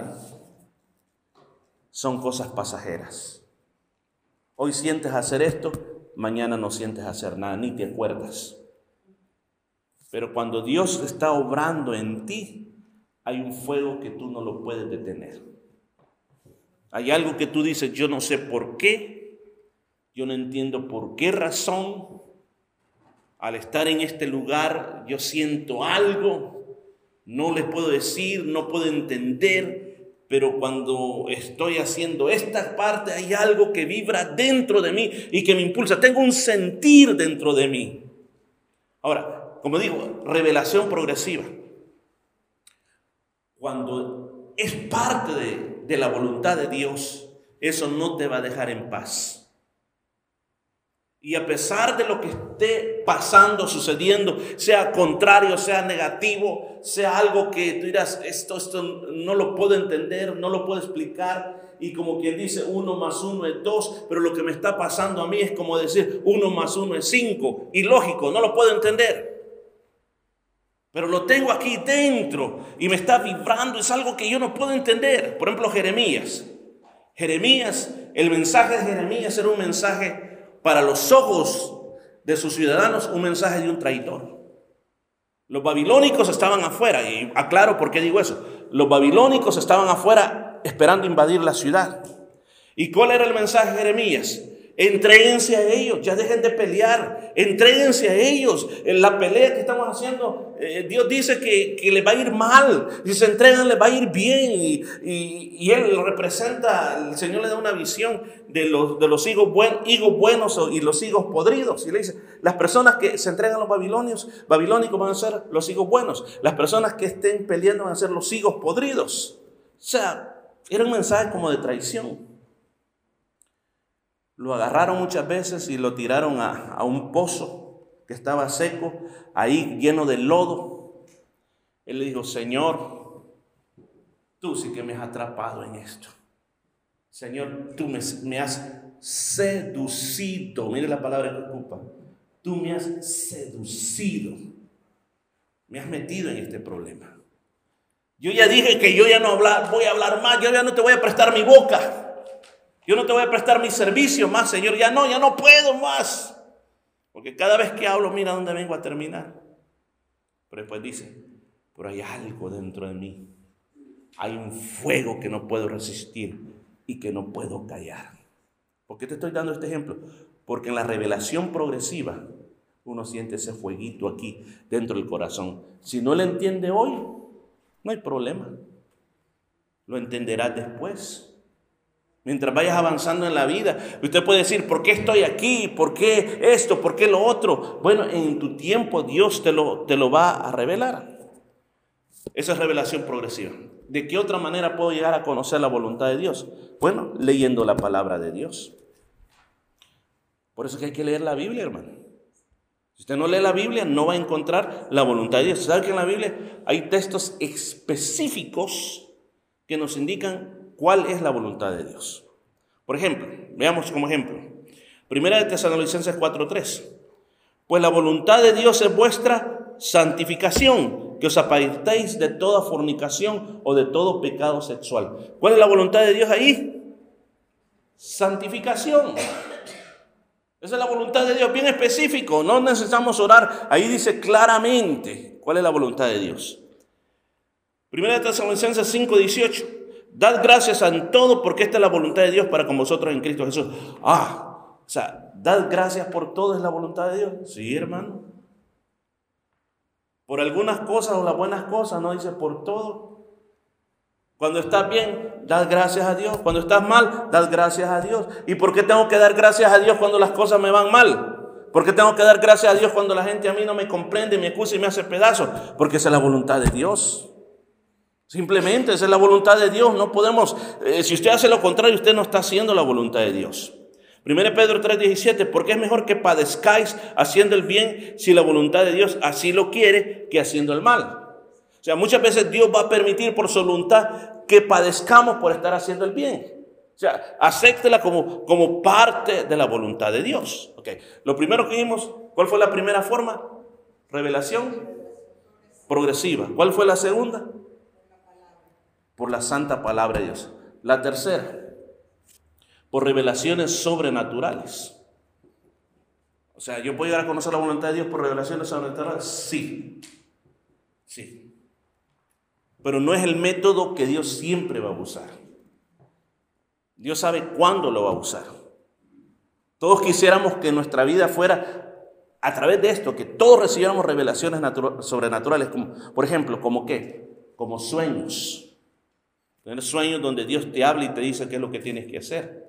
son cosas pasajeras. Hoy sientes hacer esto, mañana no sientes hacer nada, ni te acuerdas. Pero cuando Dios está obrando en ti, hay un fuego que tú no lo puedes detener. Hay algo que tú dices, yo no sé por qué, yo no entiendo por qué razón. Al estar en este lugar, yo siento algo, no les puedo decir, no puedo entender, pero cuando estoy haciendo esta parte, hay algo que vibra dentro de mí y que me impulsa. Tengo un sentir dentro de mí. Ahora, como digo, revelación progresiva. Cuando es parte de, de la voluntad de Dios, eso no te va a dejar en paz. Y a pesar de lo que esté pasando, sucediendo, sea contrario, sea negativo, sea algo que tú dirás, esto, esto no lo puedo entender, no lo puedo explicar. Y como quien dice, uno más uno es dos, pero lo que me está pasando a mí es como decir, uno más uno es cinco. Ilógico, no lo puedo entender. Pero lo tengo aquí dentro y me está vibrando, es algo que yo no puedo entender. Por ejemplo, Jeremías. Jeremías, el mensaje de Jeremías era un mensaje para los ojos de sus ciudadanos, un mensaje de un traidor. Los babilónicos estaban afuera, y aclaro por qué digo eso. Los babilónicos estaban afuera esperando invadir la ciudad. ¿Y cuál era el mensaje de Jeremías? Entréguense a ellos, ya dejen de pelear, entréguense a ellos. En la pelea que estamos haciendo, eh, Dios dice que, que les va a ir mal. Si se entregan, les va a ir bien. Y, y, y Él representa, el Señor le da una visión de los, de los higos, buen, higos buenos y los higos podridos. Y le dice, las personas que se entregan a los babilonios, babilónicos van a ser los higos buenos. Las personas que estén peleando van a ser los higos podridos. O sea, era un mensaje como de traición. Lo agarraron muchas veces y lo tiraron a, a un pozo que estaba seco, ahí lleno de lodo. Él le dijo, Señor, tú sí que me has atrapado en esto. Señor, tú me, me has seducido. Mire la palabra que ocupa. Tú me has seducido. Me has metido en este problema. Yo ya dije que yo ya no hablar, voy a hablar más. Yo ya no te voy a prestar mi boca. Yo no te voy a prestar mi servicio más, Señor. Ya no, ya no puedo más. Porque cada vez que hablo, mira dónde vengo a terminar. Pero después dice, pero hay algo dentro de mí. Hay un fuego que no puedo resistir y que no puedo callar. ¿Por qué te estoy dando este ejemplo? Porque en la revelación progresiva, uno siente ese fueguito aquí dentro del corazón. Si no lo entiende hoy, no hay problema. Lo entenderás después. Mientras vayas avanzando en la vida, usted puede decir, ¿por qué estoy aquí? ¿Por qué esto? ¿Por qué lo otro? Bueno, en tu tiempo Dios te lo, te lo va a revelar. Esa es revelación progresiva. ¿De qué otra manera puedo llegar a conocer la voluntad de Dios? Bueno, leyendo la palabra de Dios. Por eso es que hay que leer la Biblia, hermano. Si usted no lee la Biblia, no va a encontrar la voluntad de Dios. ¿Sabe que en la Biblia hay textos específicos que nos indican cuál es la voluntad de Dios? Por ejemplo, veamos como ejemplo, Primera de Tesalonicenses cuatro tres. Pues la voluntad de Dios es vuestra santificación, que os apartéis de toda fornicación o de todo pecado sexual. ¿Cuál es la voluntad de Dios ahí? Santificación. Esa es la voluntad de Dios, bien específico. No necesitamos orar. Ahí dice claramente cuál es la voluntad de Dios. Primera de Tesalonicenses cinco dieciocho. Dad gracias en todo porque esta es la voluntad de Dios para con vosotros en Cristo Jesús. Ah, o sea, dad gracias por todo es la voluntad de Dios. Sí, hermano. Por algunas cosas o las buenas cosas, no dice por todo. Cuando estás bien, dad gracias a Dios. Cuando estás mal, dad gracias a Dios. ¿Y por qué tengo que dar gracias a Dios cuando las cosas me van mal? ¿Por qué tengo que dar gracias a Dios cuando la gente a mí no me comprende, me acusa y me hace pedazos? Porque esa es la voluntad de Dios. Simplemente esa es la voluntad de Dios. No podemos, eh, si usted hace lo contrario, usted no está haciendo la voluntad de Dios. Primera de Pedro tres diecisiete, porque es mejor que padezcáis haciendo el bien si la voluntad de Dios así lo quiere que haciendo el mal. O sea, muchas veces Dios va a permitir por su voluntad que padezcamos por estar haciendo el bien. O sea, acéptela como, como parte de la voluntad de Dios. Okay. Lo primero que vimos, ¿cuál fue la primera forma? Revelación progresiva. ¿Cuál fue la segunda? Por la santa palabra de Dios. La tercera, por revelaciones sobrenaturales. O sea, ¿yo puedo llegar a conocer la voluntad de Dios por revelaciones sobrenaturales? Sí, sí. Pero no es el método que Dios siempre va a usar. Dios sabe cuándo lo va a usar. Todos quisiéramos que nuestra vida fuera a través de esto, que todos recibiéramos revelaciones sobrenaturales, como, por ejemplo, ¿como qué? Como sueños. Tener sueños donde Dios te habla y te dice qué es lo que tienes que hacer.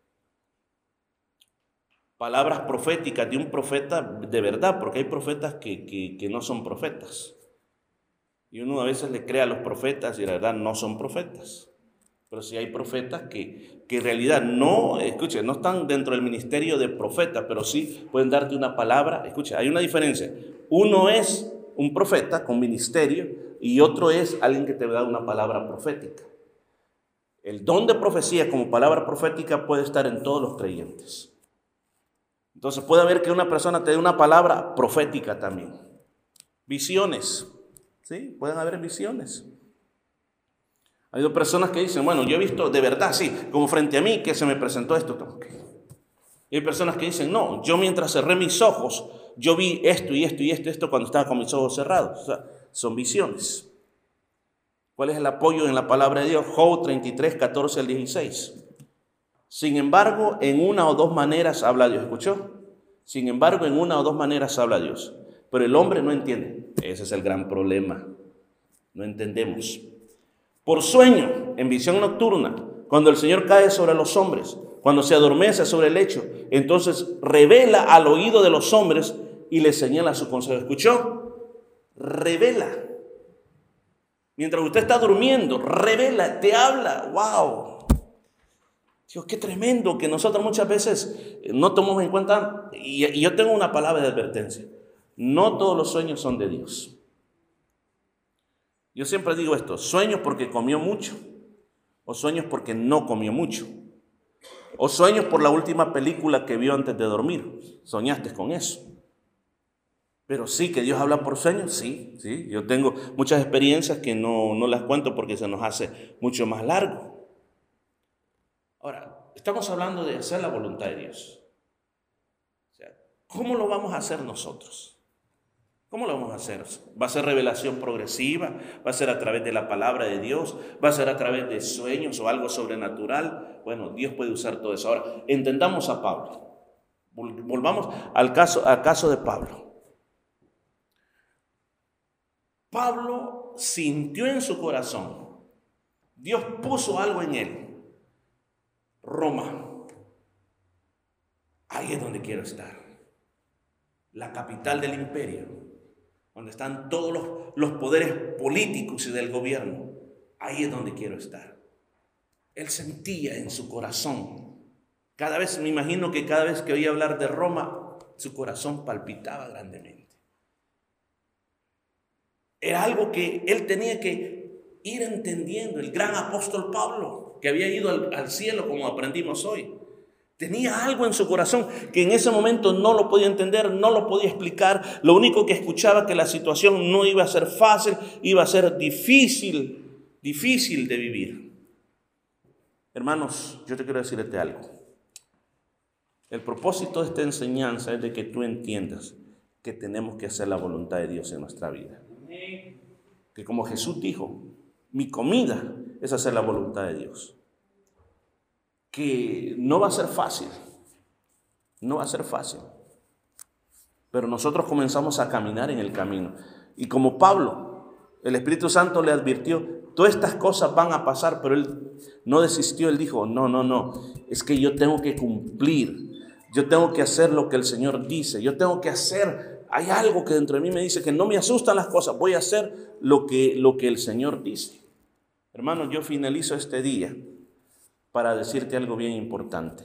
Palabras proféticas de un profeta de verdad, porque hay profetas que, que, que no son profetas. Y uno a veces le cree a los profetas y la verdad no son profetas. Pero sí hay profetas que, que en realidad no, escuche, no están dentro del ministerio de profeta, pero sí pueden darte una palabra. Escuche, hay una diferencia. Uno es un profeta con ministerio y otro es alguien que te da una palabra profética. El don de profecía como palabra profética puede estar en todos los creyentes. Entonces puede haber que una persona te dé una palabra profética también. Visiones, ¿sí? Pueden haber visiones. Hay dos personas que dicen, bueno, yo he visto de verdad, sí, como frente a mí que se me presentó esto. Y hay personas que dicen, no, yo mientras cerré mis ojos, yo vi esto y esto y esto y esto cuando estaba con mis ojos cerrados. O sea, son visiones. ¿Cuál es el apoyo en la palabra de Dios? Job treinta y tres, catorce al dieciséis. Sin embargo, en una o dos maneras habla Dios. ¿Escuchó? Sin embargo, en una o dos maneras habla Dios. Pero el hombre no entiende. Ese es el gran problema. No entendemos. Por sueño, en visión nocturna, cuando el Señor cae sobre los hombres, cuando se adormece sobre el lecho, entonces revela al oído de los hombres y les señala su consejo. ¿Escuchó? Revela. Mientras usted está durmiendo, revela, te habla. ¡Wow! Dios, qué tremendo que nosotros muchas veces no tomamos en cuenta. Y, y yo tengo una palabra de advertencia. No todos los sueños son de Dios. Yo siempre digo esto, sueños porque comió mucho, o sueños porque no comió mucho, o sueños por la última película que vio antes de dormir. Soñaste con eso. Pero sí, que Dios habla por sueños, sí, sí. Yo tengo muchas experiencias que no, no las cuento porque se nos hace mucho más largo. Ahora, estamos hablando de hacer la voluntad de Dios. O sea, ¿cómo lo vamos a hacer nosotros? ¿Cómo lo vamos a hacer? ¿Va a ser revelación progresiva? ¿Va a ser a través de la palabra de Dios? ¿Va a ser a través de sueños o algo sobrenatural? Bueno, Dios puede usar todo eso. Ahora, entendamos a Pablo. Volvamos al caso, al caso de Pablo. Pablo sintió en su corazón, Dios puso algo en él. Roma, ahí es donde quiero estar. La capital del imperio, donde están todos los, los poderes políticos y del gobierno. Ahí es donde quiero estar. Él sentía en su corazón. Cada vez, me imagino que cada vez que oía hablar de Roma, su corazón palpitaba grandemente. Era algo que él tenía que ir entendiendo. El gran apóstol Pablo, que había ido al, al cielo como aprendimos hoy, Tenía algo en su corazón que en ese momento no lo podía entender, no lo podía explicar. Lo único que escuchaba que la situación no iba a ser fácil, iba a ser difícil, difícil de vivir. Hermanos, yo te quiero decirte algo. El propósito de esta enseñanza es de que tú entiendas que tenemos que hacer la voluntad de Dios en nuestra vida. Que como Jesús dijo, mi comida es hacer la voluntad de Dios. Que no va a ser fácil, no va a ser fácil, pero nosotros comenzamos a caminar en el camino. Y como Pablo, el Espíritu Santo le advirtió, todas estas cosas van a pasar, pero él no desistió, él dijo, no, no, no, es que yo tengo que cumplir, yo tengo que hacer lo que el Señor dice, yo tengo que hacer, hay algo que dentro de mí me dice que no me asustan las cosas, voy a hacer lo que, lo que el Señor dice. Hermanos, yo finalizo este día para decirte algo bien importante.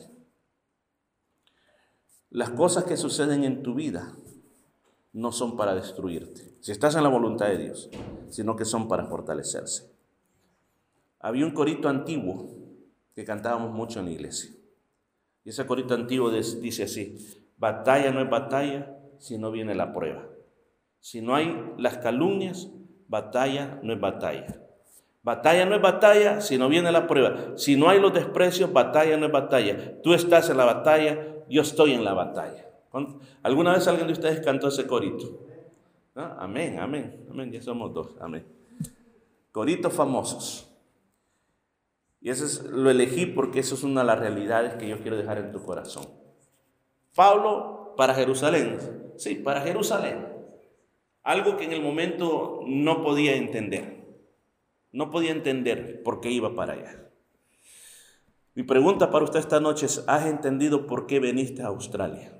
Las cosas que suceden en tu vida no son para destruirte, si estás en la voluntad de Dios, sino que son para fortalecerse. Había un corito antiguo que cantábamos mucho en la iglesia. Y ese corito antiguo dice así: batalla no es batalla si no viene la prueba. Si no hay las calumnias, batalla no es batalla. Batalla no es batalla si no viene la prueba. Si no hay los desprecios, batalla no es batalla. Tú estás en la batalla, yo estoy en la batalla. ¿Alguna vez alguien de ustedes cantó ese corito? ¿No? Amén, amén, amén, ya somos dos, amén. Coritos famosos. Y eso es, lo elegí porque eso es una de las realidades que yo quiero dejar en tu corazón. Pablo para Jerusalén, sí, para Jerusalén. Algo que en el momento no podía entender. No podía entender por qué iba para allá. Mi pregunta para usted esta noche es, ¿has entendido por qué viniste a Australia?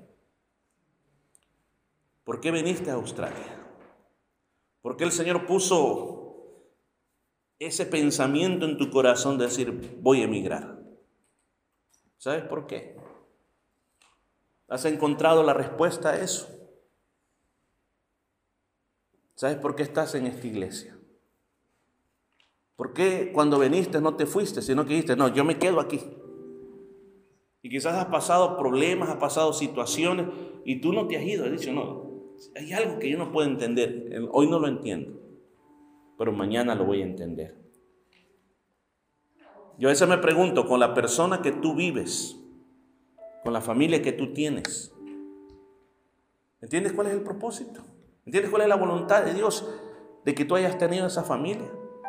¿Por qué viniste a Australia? ¿Por qué el Señor puso ese pensamiento en tu corazón de decir, voy a emigrar? ¿Sabes por qué? ¿Has encontrado la respuesta a eso? ¿Sabes por qué estás en esta iglesia? ¿Por qué cuando viniste no te fuiste, sino que dijiste, no, yo me quedo aquí? Y quizás has pasado problemas, has pasado situaciones y tú no te has ido. Has dicho, no, hay algo que yo no puedo entender. Hoy no lo entiendo, pero mañana lo voy a entender. Yo a veces me pregunto, con la persona que tú vives, con la familia que tú tienes, ¿entiendes cuál es el propósito? ¿Entiendes cuál es la voluntad de Dios de que tú hayas tenido esa familia?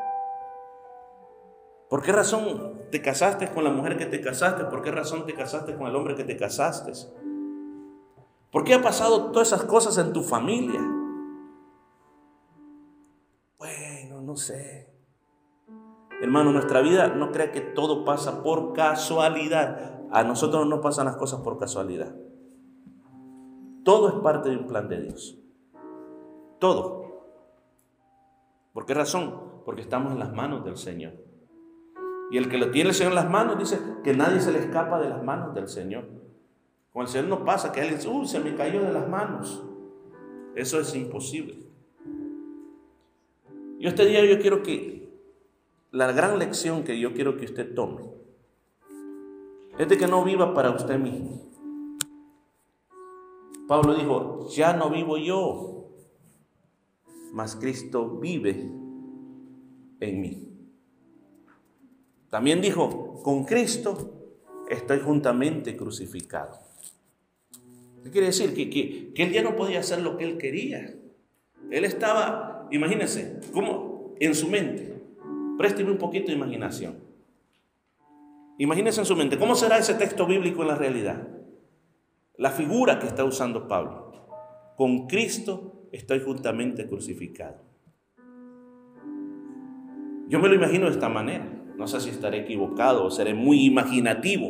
¿Por qué razón te casaste con la mujer que te casaste? ¿Por qué razón te casaste con el hombre que te casaste? ¿Por qué ha pasado todas esas cosas en tu familia? Bueno, no sé. Hermano, nuestra vida no crea que todo pasa por casualidad. A nosotros no nos pasan las cosas por casualidad. Todo es parte de un plan de Dios. Todo. ¿Por qué razón? Porque estamos en las manos del Señor. Y el que lo tiene el Señor en las manos dice que nadie se le escapa de las manos del Señor. Con el Señor no pasa que alguien dice, uy, se me cayó de las manos. Eso es imposible. Yo este día yo quiero que, la gran lección que yo quiero que usted tome, es de que no viva para usted mismo. Pablo dijo, ya no vivo yo, mas Cristo vive en mí. También dijo, con Cristo estoy juntamente crucificado. ¿Qué quiere decir? Que, que, que él ya no podía hacer lo que él quería. Él estaba, imagínense, como en su mente. Présteme un poquito de imaginación. Imagínense en su mente, ¿cómo será ese texto bíblico en la realidad? La figura que está usando Pablo. Con Cristo estoy juntamente crucificado. Yo me lo imagino de esta manera. No sé si estaré equivocado o seré muy imaginativo.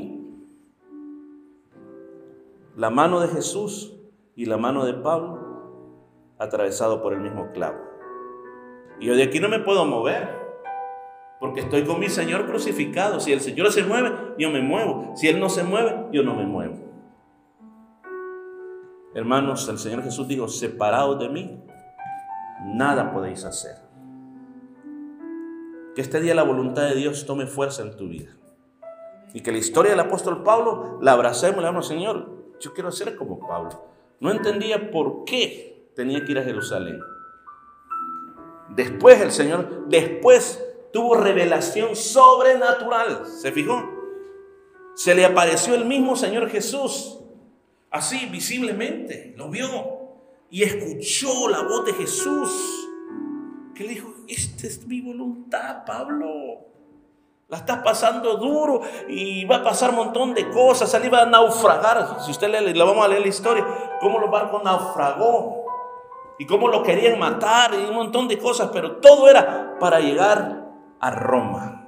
La mano de Jesús y la mano de Pablo atravesado por el mismo clavo. Y yo de aquí no me puedo mover, porque estoy con mi Señor crucificado. Si el Señor se mueve, yo me muevo. Si Él no se mueve, yo no me muevo. Hermanos, el Señor Jesús dijo, separados de mí, nada podéis hacer. Que este día la voluntad de Dios tome fuerza en tu vida. Y que la historia del apóstol Pablo la abracemos y le damos, Señor, yo quiero ser como Pablo. No entendía por qué tenía que ir a Jerusalén. Después el Señor, después tuvo revelación sobrenatural. ¿Se fijó? Se le apareció el mismo Señor Jesús, así visiblemente, lo vio y escuchó la voz de Jesús, que le dijo, esta es mi voluntad, Pablo. La estás pasando duro y va a pasar un montón de cosas. Él iba a naufragar. Si usted lee, la vamos a leer la historia, cómo los barcos naufragó y cómo lo querían matar y un montón de cosas, pero todo era para llegar a Roma.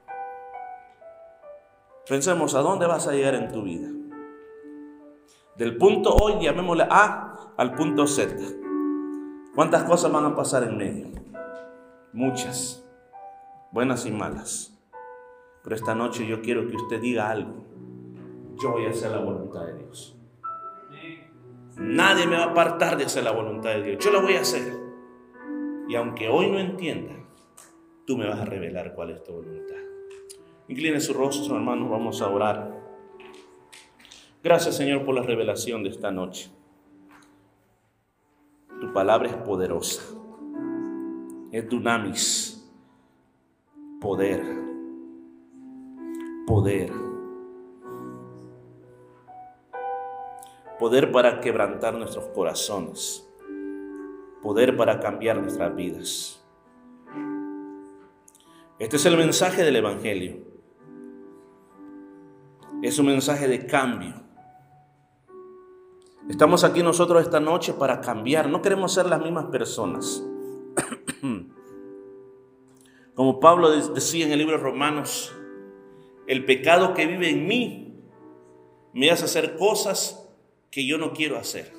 Pensemos, ¿a dónde vas a llegar en tu vida? Del punto hoy, llamémosle A, al punto Z. ¿Cuántas cosas van a pasar en medio? Muchas, buenas y malas. Pero esta noche yo quiero que usted diga algo. Yo voy a hacer la voluntad de Dios. Nadie me va a apartar de hacer la voluntad de Dios. Yo la voy a hacer. Y aunque hoy no entienda, tú me vas a revelar cuál es tu voluntad. Incline su rostro, hermanos, vamos a orar. Gracias, Señor, por la revelación de esta noche. Tu palabra es poderosa. Es dunamis. Poder. Poder. Poder para quebrantar nuestros corazones. Poder para cambiar nuestras vidas. Este es el mensaje del Evangelio. Es un mensaje de cambio. Estamos aquí nosotros esta noche para cambiar. No queremos ser las mismas personas. Como Pablo decía en el libro de Romanos, el pecado que vive en mí me hace hacer cosas que yo no quiero hacer.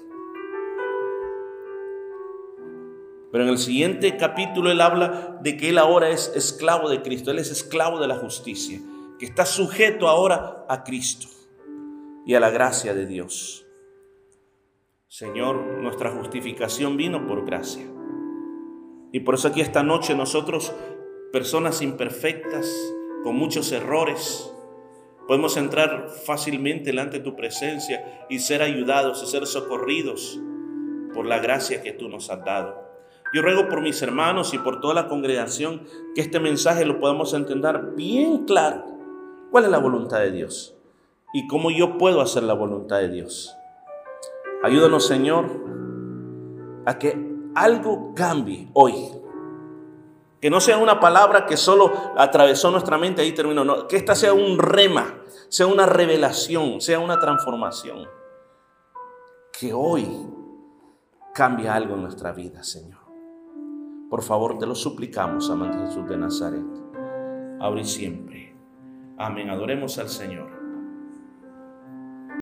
Pero en el siguiente capítulo él habla de que él ahora es esclavo de Cristo. Él es esclavo de la justicia, que está sujeto ahora a Cristo y a la gracia de Dios. Señor, nuestra justificación vino por gracia. Y por eso aquí esta noche nosotros, personas imperfectas, con muchos errores, podemos entrar fácilmente delante de tu presencia y ser ayudados y ser socorridos por la gracia que tú nos has dado. Yo ruego por mis hermanos y por toda la congregación que este mensaje lo podamos entender bien claro. ¿Cuál es la voluntad de Dios? ¿Y cómo yo puedo hacer la voluntad de Dios? Ayúdanos, Señor, a que algo cambie hoy. Que no sea una palabra que solo atravesó nuestra mente y ahí terminó. No, que esta sea un rema, sea una revelación, sea una transformación. Que hoy cambie algo en nuestra vida, Señor. Por favor, te lo suplicamos, amante Jesús de Nazaret, ahora y siempre. Amén. Adoremos al Señor.